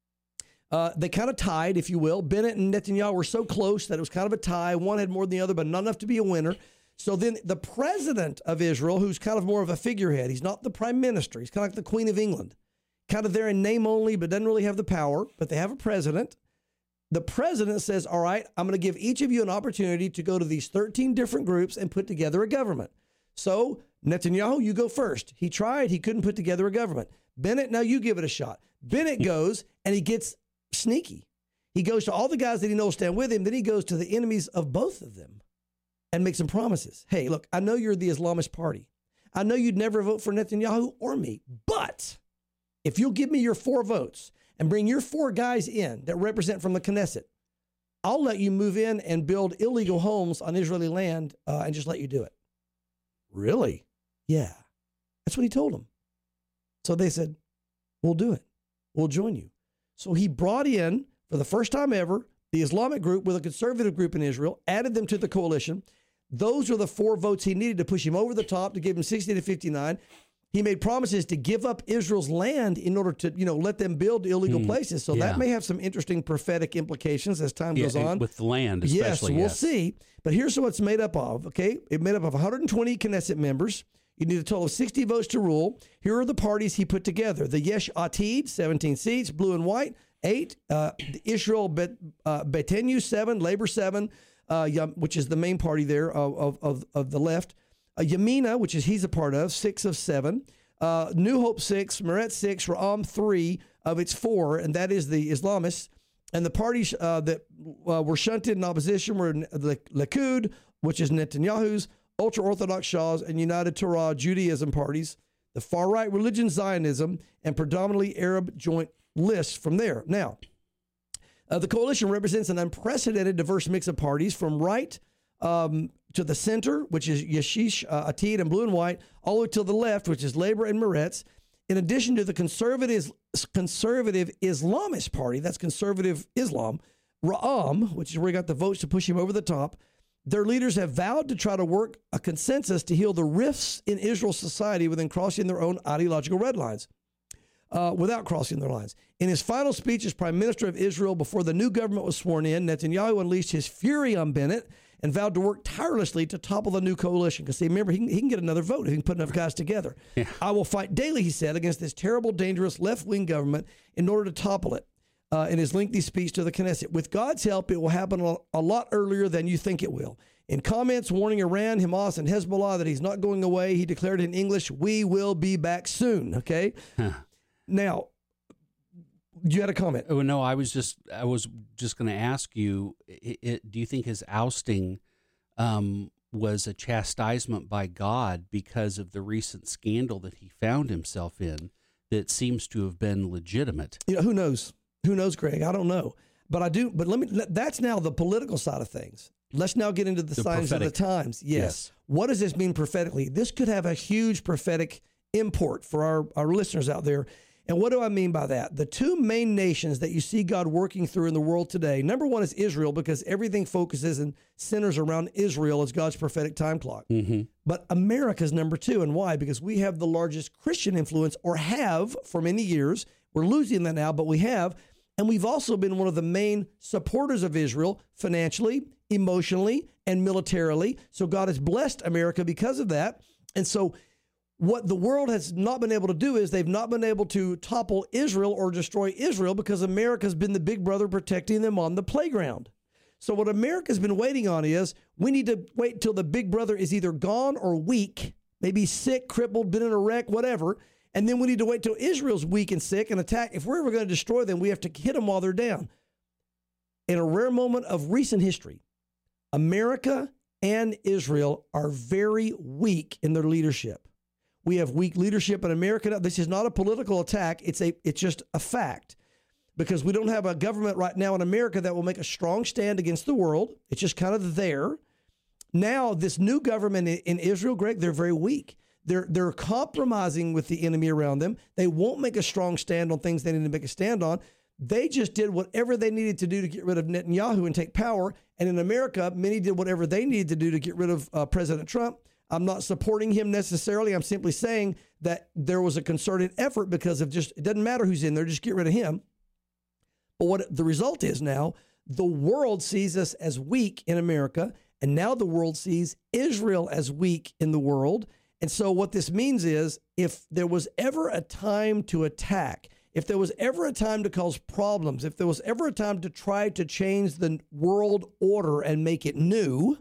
They kind of tied, if you will. Bennett and Netanyahu were so close that it was kind of a tie. One had more than the other, but not enough to be a winner. So then the president of Israel, who's kind of more of a figurehead, he's not the prime minister. He's kind of like the Queen of England, kind of there in name only, but doesn't really have the power. But they have a president. The president says, all right, I'm going to give each of you an opportunity to go to these 13 different groups and put together a government. So Netanyahu, you go first. He tried. He couldn't put together a government. Bennett, now you give it a shot. Bennett goes and he gets sneaky. He goes to all the guys that he knows stand with him. Then he goes to the enemies of both of them and makes some promises. Hey, look, I know you're the Islamist party. I know you'd never vote for Netanyahu or me, but if you'll give me your 4 votes and bring your 4 guys in that represent from the Knesset, I'll let you move in and build illegal homes on Israeli land and just let you do it. Really? Yeah. That's what he told them. So they said, we'll do it. We'll join you. So he brought in, for the first time ever, the Islamic group with a conservative group in Israel, added them to the coalition. Those are the 4 votes he needed to push him over the top to give him 60 to 59. He made promises to give up Israel's land in order to, let them build illegal places. So that may have some interesting prophetic implications as time goes on. With the land, especially. Yes, we'll see. But here's what it's made up of, okay? It's made up of 120 Knesset members. You need a total of 60 votes to rule. Here are the parties he put together. The Yesh Atid, 17 seats, blue and white, 8. Israel Beitenu, 7. Labor, 7, which is the main party there of the left. Yamina, which is he's a part of, 6 of 7. New Hope, 6. Meretz, 6. Ra'am, 3 of its 4, and that is the Islamists. And the parties that were shunted in opposition were the Likud, which is Netanyahu's, ultra-Orthodox Shahs, and United Torah Judaism parties, the far-right religion Zionism, and predominantly Arab joint lists from there. Now, the coalition represents an unprecedented diverse mix of parties from right to the center, which is Yeshish Atid and blue and white, all the way to the left, which is Labor and Meretz, in addition to the conservative Islamist party, that's conservative Islam, Ra'am, which is where he got the votes to push him over the top. Their leaders have vowed to try to work a consensus to heal the rifts in Israel's society within crossing their own ideological red lines, without crossing their lines. In his final speech as Prime Minister of Israel before the new government was sworn in, Netanyahu unleashed his fury on Bennett and vowed to work tirelessly to topple the new coalition. Because, remember, he can get another vote if he can put enough guys together. Yeah. I will fight daily, he said, against this terrible, dangerous left-wing government in order to topple it. In his lengthy speech to the Knesset. With God's help, it will happen a lot earlier than you think it will. In comments warning Iran, Hamas, and Hezbollah that he's not going away, he declared in English, "We will be back soon." Okay? Now, you had a comment. Oh, no, I was just going to ask you, do you think his ousting was a chastisement by God because of the recent scandal that he found himself in that seems to have been legitimate? You know, who knows? Who knows, Greg? I don't know. But I do. But that's now the political side of things. Let's now get into the signs prophetic. Of the times. Yes. What does this mean prophetically? This could have a huge prophetic import for our listeners out there. And what do I mean by that? The two main nations that you see God working through in the world today, number one is Israel, because everything focuses and centers around Israel as God's prophetic time clock. Mm-hmm. But America's number two. And why? Because we have the largest Christian influence, or have for many years. We're losing that now, but we have. And we've also been one of the main supporters of Israel financially, emotionally, and militarily. So God has blessed America because of that. And so what the world has not been able to do is they've not been able to topple Israel or destroy Israel because America's been the big brother protecting them on the playground. So what America's been waiting on is we need to wait till the big brother is either gone or weak, maybe sick, crippled, been in a wreck, whatever. And then we need to wait till Israel's weak and sick and attack. If we're ever going to destroy them, we have to hit them while they're down. In a rare moment of recent history, America and Israel are very weak in their leadership. We have weak leadership in America. This is not a political attack. It's just a fact, because we don't have a government right now in America that will make a strong stand against the world. It's just kind of there. Now, this new government in Israel, Greg, they're very weak. They're compromising with the enemy around them. They won't make a strong stand on things they need to make a stand on. They just did whatever they needed to do to get rid of Netanyahu and take power. And in America, many did whatever they needed to do to get rid of President Trump. I'm not supporting him necessarily. I'm simply saying that there was a concerted effort because of it doesn't matter who's in there, just get rid of him. But what the result is now, the world sees us as weak in America, and now the world sees Israel as weak in the world. And so what this means is, if there was ever a time to attack, if there was ever a time to cause problems, if there was ever a time to try to change the world order and make it new,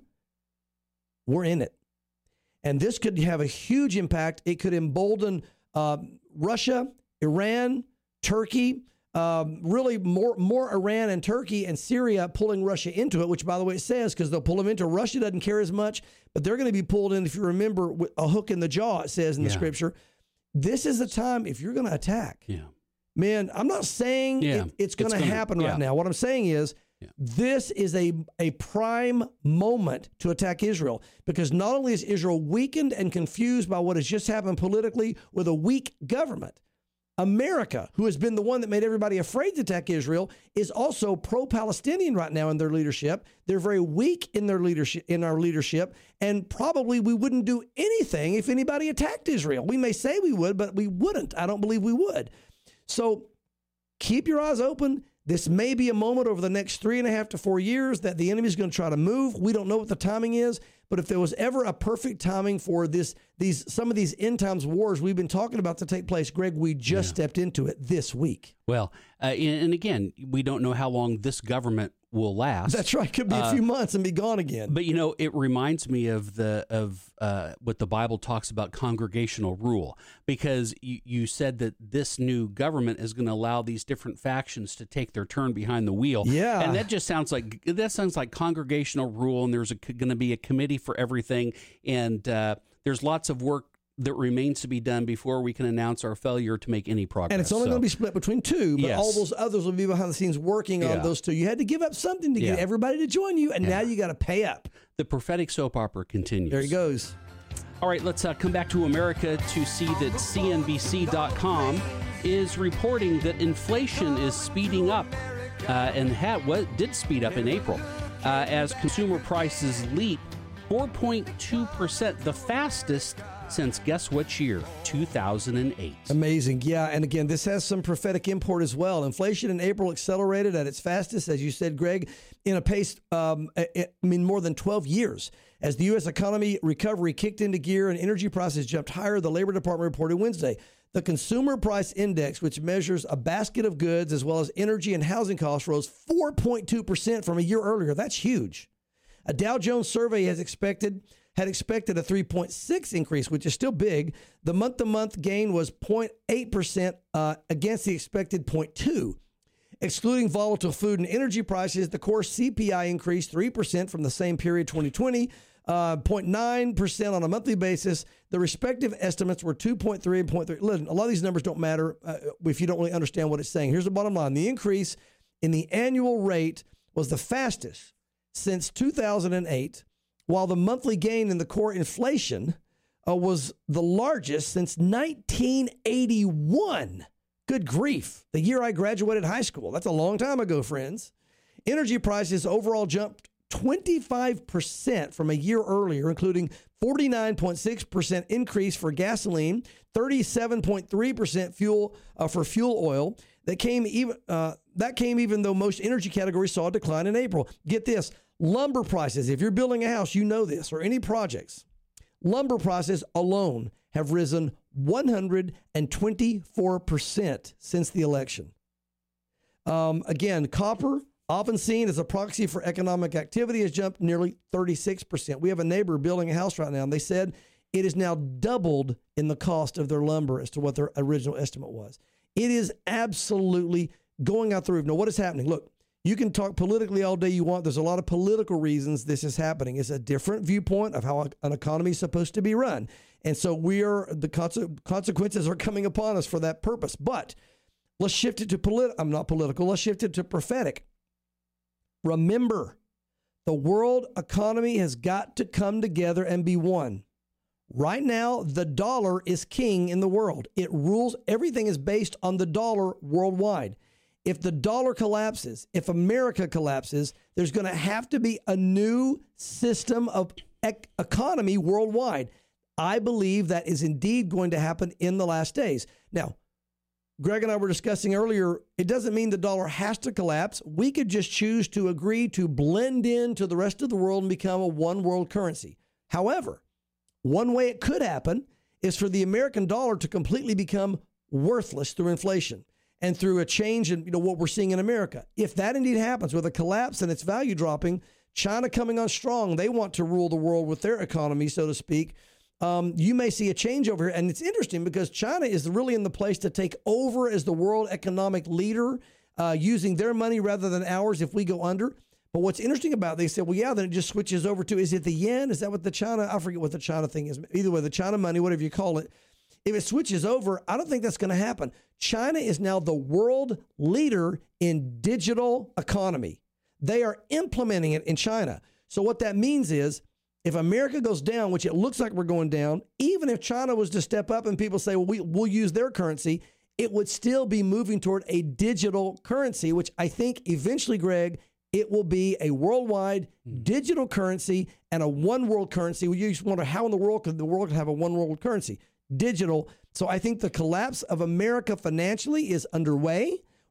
we're in it. And this could have a huge impact. It could embolden Russia, Iran, Turkey, really more Iran and Turkey and Syria pulling Russia into it, which, by the way, it says, because they'll pull them into. Russia doesn't care as much, but they're going to be pulled in, if you remember, with a hook in the jaw, it says in the scripture. This is the time, if you're going to attack. Yeah. Man, I'm not saying it's going to happen right now. What I'm saying is this is a prime moment to attack Israel, because not only is Israel weakened and confused by what has just happened politically with a weak government, America, who has been the one that made everybody afraid to attack Israel, is also pro-Palestinian right now in their leadership. They're very weak in their leadership, in our leadership, and probably we wouldn't do anything if anybody attacked Israel. We may say we would, but we wouldn't. I don't believe we would. So keep your eyes open. This may be a moment over the next 3.5 to 4 years that the enemy is going to try to move. We don't know what the timing is, but if there was ever a perfect timing for some of these end times wars we've been talking about to take place, Greg, we just stepped into it this week. Well, and again, we don't know how long this government will last. That's right. Could be a few months and be gone again. But it reminds me of what the Bible talks about congregational rule, because you said that this new government is going to allow these different factions to take their turn behind the wheel. Yeah, and that sounds like congregational rule, and there's going to be a committee for everything, and there's lots of work that remains to be done before we can announce our failure to make any progress. And it's only going to be split between two, but all those others will be behind the scenes working on those two. You had to give up something to get everybody to join you, and now you got to pay up. The prophetic soap opera continues. There he goes. All right, let's come back to America to see that CNBC.com is reporting that inflation is speeding up and did speed up in April as consumer prices leap 4.2%, the fastest since guess what year? 2008. Amazing. Yeah. And again, this has some prophetic import as well. Inflation in April accelerated at its fastest, as you said, Greg, in a pace, more than 12 years. As the U.S. economy recovery kicked into gear and energy prices jumped higher, the Labor Department reported Wednesday. The Consumer Price Index, which measures a basket of goods as well as energy and housing costs, rose 4.2% from a year earlier. That's huge. A Dow Jones survey had expected a 3.6 increase, which is still big. The month-to-month gain was 0.8% against the expected 0.2. Excluding volatile food and energy prices, the core CPI increased 3% from the same period 2020, 0.9% on a monthly basis. The respective estimates were 2.3 and 0.3. Listen, a lot of these numbers don't matter if you don't really understand what it's saying. Here's the bottom line. The increase in the annual rate was the fastest since 2008, while the monthly gain in the core inflation was the largest since 1981. Good grief. The year I graduated high school. That's a long time ago, friends. Energy prices overall jumped 25% from a year earlier, including 49.6% increase for gasoline, 37.3% fuel for fuel oil. That came even though most energy categories saw a decline in April. Get this. Lumber prices, if you're building a house, you know this, or any projects, lumber prices alone have risen 124% since the election. Again, copper, often seen as a proxy for economic activity, has jumped nearly 36%. We have a neighbor building a house right now, and they said it is now doubled in the cost of their lumber as to what their original estimate was. It is absolutely going out the roof. Now, what is happening? Look, you can talk politically all day you want. There's a lot of political reasons this is happening. It's a different viewpoint of how an economy is supposed to be run. And so the consequences are coming upon us for that purpose. But let's shift it to let's shift it to prophetic. Remember, the world economy has got to come together and be one. Right now, the dollar is king in the world. It rules. Everything is based on the dollar worldwide. If the dollar collapses, if America collapses, there's going to have to be a new system of economy worldwide. I believe that is indeed going to happen in the last days. Now, Greg and I were discussing earlier, it doesn't mean the dollar has to collapse. We could just choose to agree to blend into the rest of the world and become a one world currency. However, one way it could happen is for the American dollar to completely become worthless through inflation and through a change in what we're seeing in America. If that indeed happens with a collapse and its value dropping, China coming on strong, they want to rule the world with their economy, so to speak. You may see a change over here. And it's interesting because China is really in the place to take over as the world economic leader, using their money rather than ours if we go under. But what's interesting about it, they said, well, yeah, then it just switches over to, is it the yen? Is that what the China, I forget what the China thing is. Either way, the China money, whatever you call it. If it switches over, I don't think that's going to happen. China is now the world leader in digital economy. They are implementing it in China. So what that means is if America goes down, which it looks like we're going down, even if China was to step up and people say, well, we'll use their currency, it would still be moving toward a digital currency, which I think eventually, Greg, it will be a worldwide digital currency and a one world currency. You just wonder how in the world could the world have a one world currency? Digital. So I think the collapse of America financially is underway.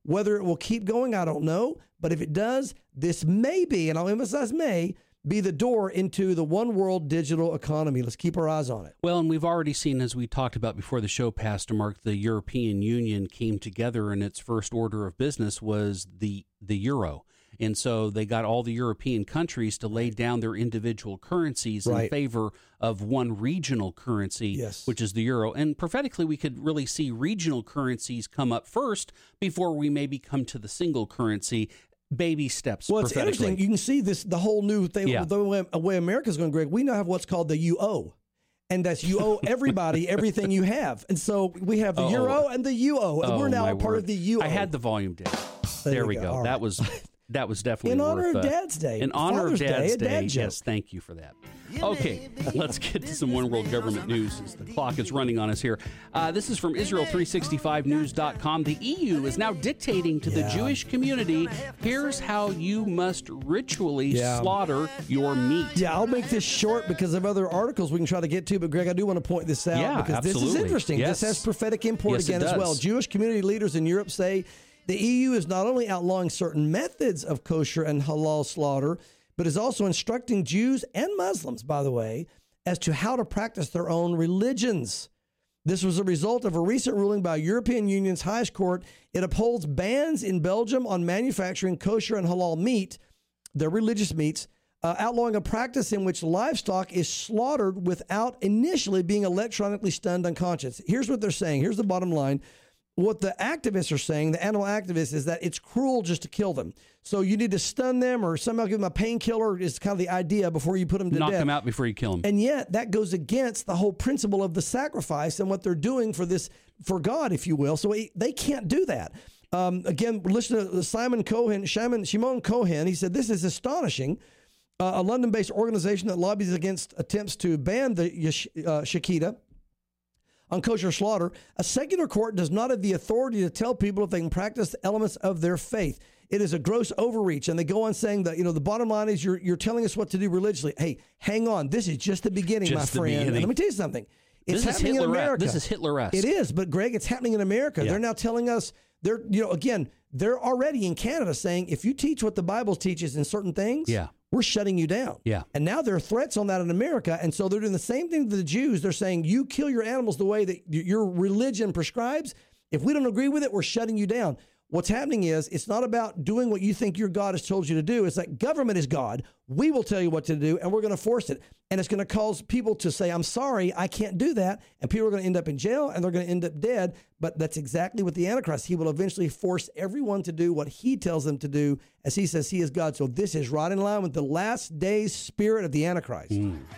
Whether it will keep going, I don't know. But if it does, this may be, and I'll emphasize may, be the door into the one world digital economy. Let's keep our eyes on it. Well, and we've already seen, as we talked about before the show, Pastor Mark, the European Union came together, and its first order of business was the euro. And so they got all the European countries to lay down their individual currencies in favor of one regional currency, which is the euro. And prophetically, we could really see regional currencies come up first before we maybe come to the single currency. Baby steps. Well, it's interesting. You can see this, the whole new thing, the way America's going, Greg. We now have what's called the UO. And that's you owe everybody everything you have. And so we have the euro and the UO. And we're now a part of the UO. I had the volume down. There we go. That was definitely in honor of Dad's Day. In honor of Dad's Day. Dad yes, thank you for that. Okay, let's get to some One World Government news as the clock is running on us here. This is from Israel365news.com. The EU is now dictating to the Jewish community, here's how you must ritually slaughter your meat. Yeah, I'll make this short because of other articles we can try to get to. But, Greg, I do want to point this out because this is interesting. Yes. This has prophetic import again as well. Jewish community leaders in Europe say the EU is not only outlawing certain methods of kosher and halal slaughter, but is also instructing Jews and Muslims, by the way, as to how to practice their own religions. This was a result of a recent ruling by European Union's highest court. It upholds bans in Belgium on manufacturing kosher and halal meat, their religious meats, outlawing a practice in which livestock is slaughtered without initially being electronically stunned unconscious. Here's what they're saying. Here's the bottom line. What the activists are saying, the animal activists, is that it's cruel just to kill them. So you need to stun them or somehow give them a painkiller is kind of the idea before you put them to death. Knock them out before you kill them. And yet that goes against the whole principle of the sacrifice and what they're doing for God, if you will. So they can't do that. Again, listen to Shimon Cohen. He said, this is astonishing. A London-based organization that lobbies against attempts to ban the Shechita on kosher slaughter. A secular court does not have the authority to tell people if they can practice the elements of their faith. It is a gross overreach. And they go on saying that, the bottom line is you're telling us what to do religiously. Hey, hang on. This is just the beginning, my friend. And let me tell you something. It's happening in America. This is Hitler-esque. It is. But, Greg, it's happening in America. Yeah. They're now telling us, they're already in Canada saying, if you teach what the Bible teaches in certain things, we're shutting you down. Yeah. And now there are threats on that in America. And so they're doing the same thing to the Jews. They're saying, you kill your animals the way that your religion prescribes. If we don't agree with it, we're shutting you down. What's happening is it's not about doing what you think your God has told you to do. It's like government is God. We will tell you what to do, and we're going to force it. And it's going to cause people to say, I'm sorry, I can't do that. And people are going to end up in jail, and they're going to end up dead. But that's exactly what the Antichrist, he will eventually force everyone to do what he tells them to do, as he says he is God. So this is right in line with the last days spirit of the Antichrist.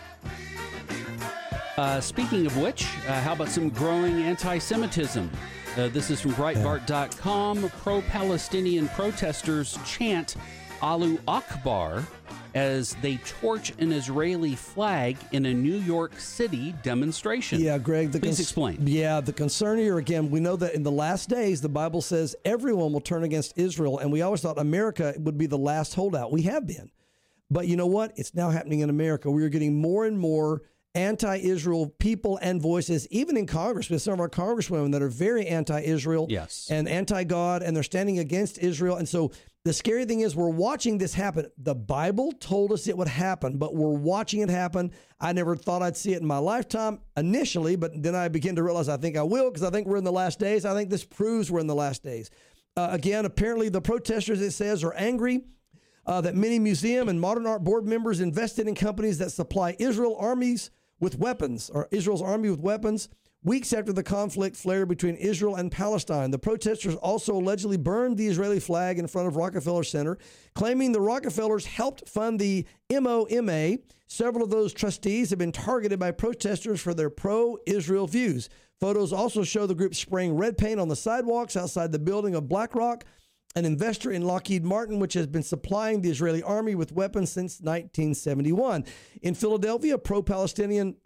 Speaking of which, how about some growing anti-Semitism? This is from Breitbart.com. Pro-Palestinian protesters chant Allahu Akbar as they torch an Israeli flag in a New York City demonstration. Yeah, Greg. Please explain. Yeah, the concern here, again, we know that in the last days, the Bible says everyone will turn against Israel, and we always thought America would be the last holdout. We have been. But you know what? It's now happening in America. We are getting more and more anti-Israel people and voices, even in Congress, with some of our congresswomen that are very anti-Israel and anti-God, and they're standing against Israel. And so the scary thing is we're watching this happen. The Bible told us it would happen, but we're watching it happen. I never thought I'd see it in my lifetime initially, but then I begin to realize I think I will, because I think we're in the last days. I think this proves we're in the last days. Again, apparently the protesters, it says, are angry that many museum and modern art board members invested in companies that supply Israel's army with weapons. Weeks after the conflict flared between Israel and Palestine, the protesters also allegedly burned the Israeli flag in front of Rockefeller Center, claiming the Rockefellers helped fund the MOMA. Several of those trustees have been targeted by protesters for their pro-Israel views. Photos also show the group spraying red paint on the sidewalks outside the building of BlackRock, an investor in Lockheed Martin, which has been supplying the Israeli army with weapons since 1971. In Philadelphia, pro-Palestinian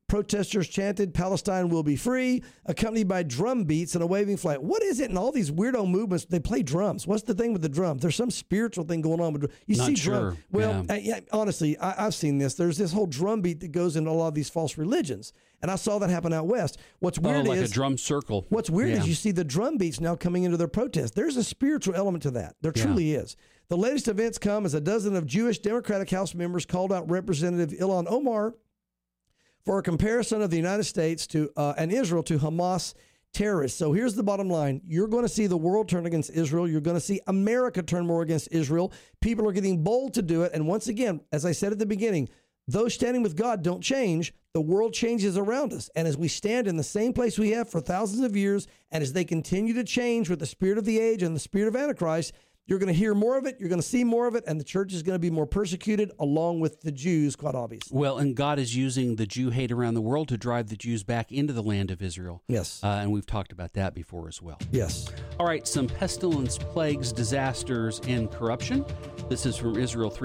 Protesters chanted, "Palestine will be free," accompanied by drum beats and a waving flag. What is it in all these weirdo movements? They play drums. What's the thing with the drums? There's some spiritual thing going on with you. Not see sure. drum. Well, honestly, I've seen this. There's this whole drum beat that goes into a lot of these false religions. And I saw that happen out west. What's weird like is a drum circle. What's weird is you see the drum beats now coming into their protest. There's a spiritual element to that. There truly is. The latest events come as a dozen of Jewish Democratic House members called out Representative Ilhan Omar for a comparison of the United States to and Israel to Hamas terrorists. So here's the bottom line. You're going to see the world turn against Israel. You're going to see America turn more against Israel. People are getting bold to do it. And once again, as I said at the beginning, those standing with God don't change. The world changes around us. And as we stand in the same place we have for thousands of years, and as they continue to change with the spirit of the age and the spirit of Antichrist, you're going to hear more of it, you're going to see more of it, and the church is going to be more persecuted along with the Jews, quite obviously. Well, and God is using the Jew hate around the world to drive the Jews back into the land of Israel. Yes. And we've talked about that before as well. Yes. All right, some pestilence, plagues, disasters, and corruption. This is from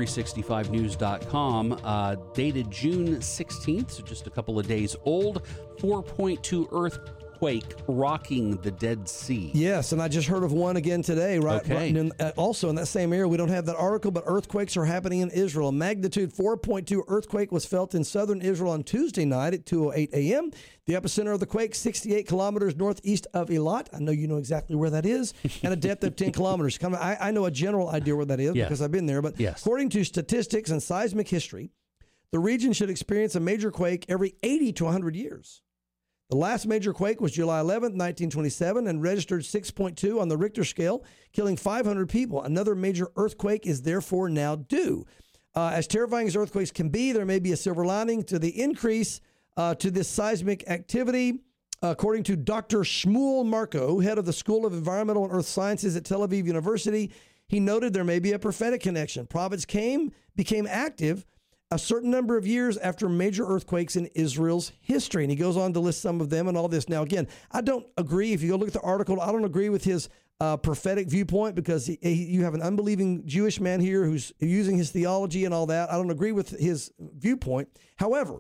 Israel365news.com, dated June 16th, so just a couple of days old. 4.2 earthquake rocking the Dead Sea. Yes, and I just heard of one again today, right? Okay. Also in that same area, we don't have that article, but earthquakes are happening in Israel. A magnitude 4.2 earthquake was felt in southern Israel on Tuesday night at 2:08 a.m. The epicenter of the quake, 68 kilometers northeast of Eilat. I know you know exactly where that is, and a depth of 10 kilometers. I know a general idea where that is because I've been there, but according to statistics and seismic history, the region should experience a major quake every 80 to 100 years. The last major quake was July 11th, 1927, and registered 6.2 on the Richter scale, killing 500 people. Another major earthquake is therefore now due. As terrifying as earthquakes can be, there may be a silver lining to the increase to this seismic activity. According to Dr. Shmuel Marco, head of the School of Environmental and Earth Sciences at Tel Aviv University, he noted there may be a prophetic connection. Prophets became active a certain number of years after major earthquakes in Israel's history. And he goes on to list some of them and all this. Now, again, I don't agree. If you go look at the article, I don't agree with his prophetic viewpoint because you have an unbelieving Jewish man here who's using his theology and all that. I don't agree with his viewpoint. However,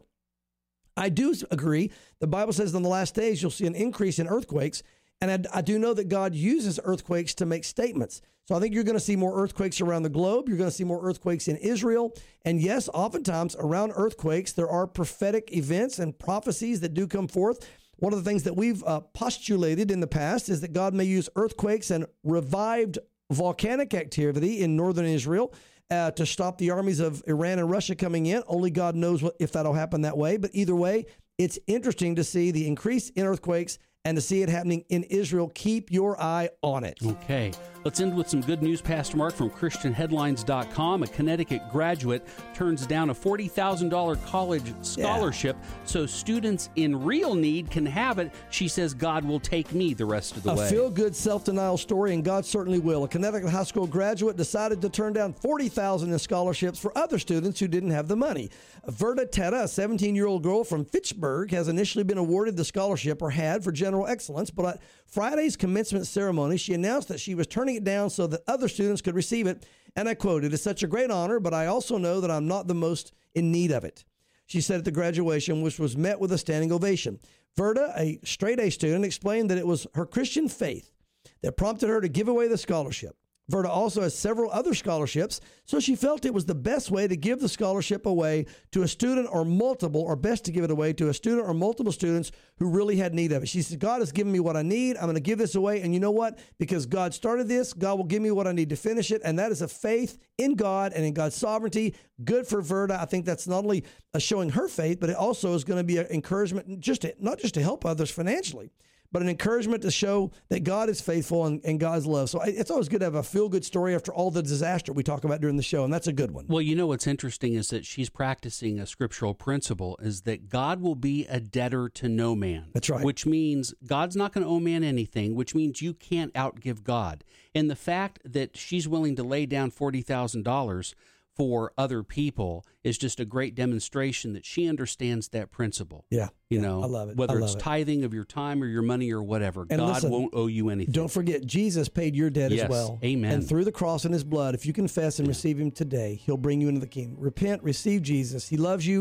I do agree. The Bible says in the last days, you'll see an increase in earthquakes. And I do know that God uses earthquakes to make statements. So I think you're going to see more earthquakes around the globe. You're going to see more earthquakes in Israel. And yes, oftentimes around earthquakes, there are prophetic events and prophecies that do come forth. One of the things that we've postulated in the past is that God may use earthquakes and revived volcanic activity in northern Israel to stop the armies of Iran and Russia coming in. Only God knows if that'll happen that way. But either way, it's interesting to see the increase in earthquakes and to see it happening in Israel. Keep your eye on it. Okay. Let's end with some good news, Pastor Mark, from ChristianHeadlines.com. A Connecticut graduate turns down a $40,000 college scholarship so students in real need can have it. She says, God will take me the rest of the way. A feel-good self-denial story, and God certainly will. A Connecticut high school graduate decided to turn down $40,000 in scholarships for other students who didn't have the money. Verda Teta, a 17-year-old girl from Fitchburg, has initially been awarded the scholarship, or had, for general excellence, but at Friday's commencement ceremony, she announced that she was turning it down so that other students could receive it. And I quote, "It is such a great honor, but I also know that I'm not the most in need of it," she said at the graduation, which was met with a standing ovation. Verda, a straight-A student, explained that it was her Christian faith that prompted her to give away the scholarship. Verda also has several other scholarships, so she felt it was the best way to give the scholarship away to a student or multiple, or best to give it away to a student or multiple students who really had need of it. She said, God has given me what I need. I'm going to give this away. And you know what? Because God started this, God will give me what I need to finish it. And that is a faith in God and in God's sovereignty. Good for Verda. I think that's not only showing her faith, but it also is going to be an encouragement, not just to help others financially, but an encouragement to show that God is faithful and God's love. So it's always good to have a feel-good story after all the disaster we talk about during the show, and that's a good one. Well, you know what's interesting is that she's practicing a scriptural principle, is that God will be a debtor to no man. That's right. Which means God's not going to owe man anything, which means you can't outgive God. And the fact that she's willing to lay down $40,000 for other people is just a great demonstration that she understands that principle. Yeah. You know, I love it. Whether it's tithing of your time or your money or whatever, and God listen, won't owe you anything. Don't forget, Jesus paid your debt Yes. as well. Amen. And through the cross and his blood, if you confess and receive him today, he'll bring you into the kingdom. Repent, receive Jesus. He loves you.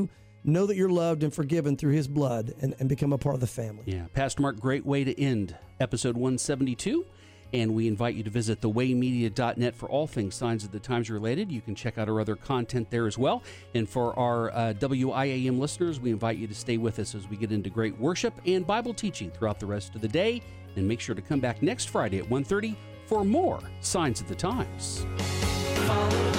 know that you're loved and forgiven through his blood and become a part of the family. Yeah, Pastor Mark, great way to end episode 172. And we invite you to visit thewaymedia.net for all things Signs of the Times related. You can check out our other content there as well. And for our WIAM listeners, we invite you to stay with us as we get into great worship and Bible teaching throughout the rest of the day. And make sure to come back next Friday at 1:30 for more Signs of the Times. Follow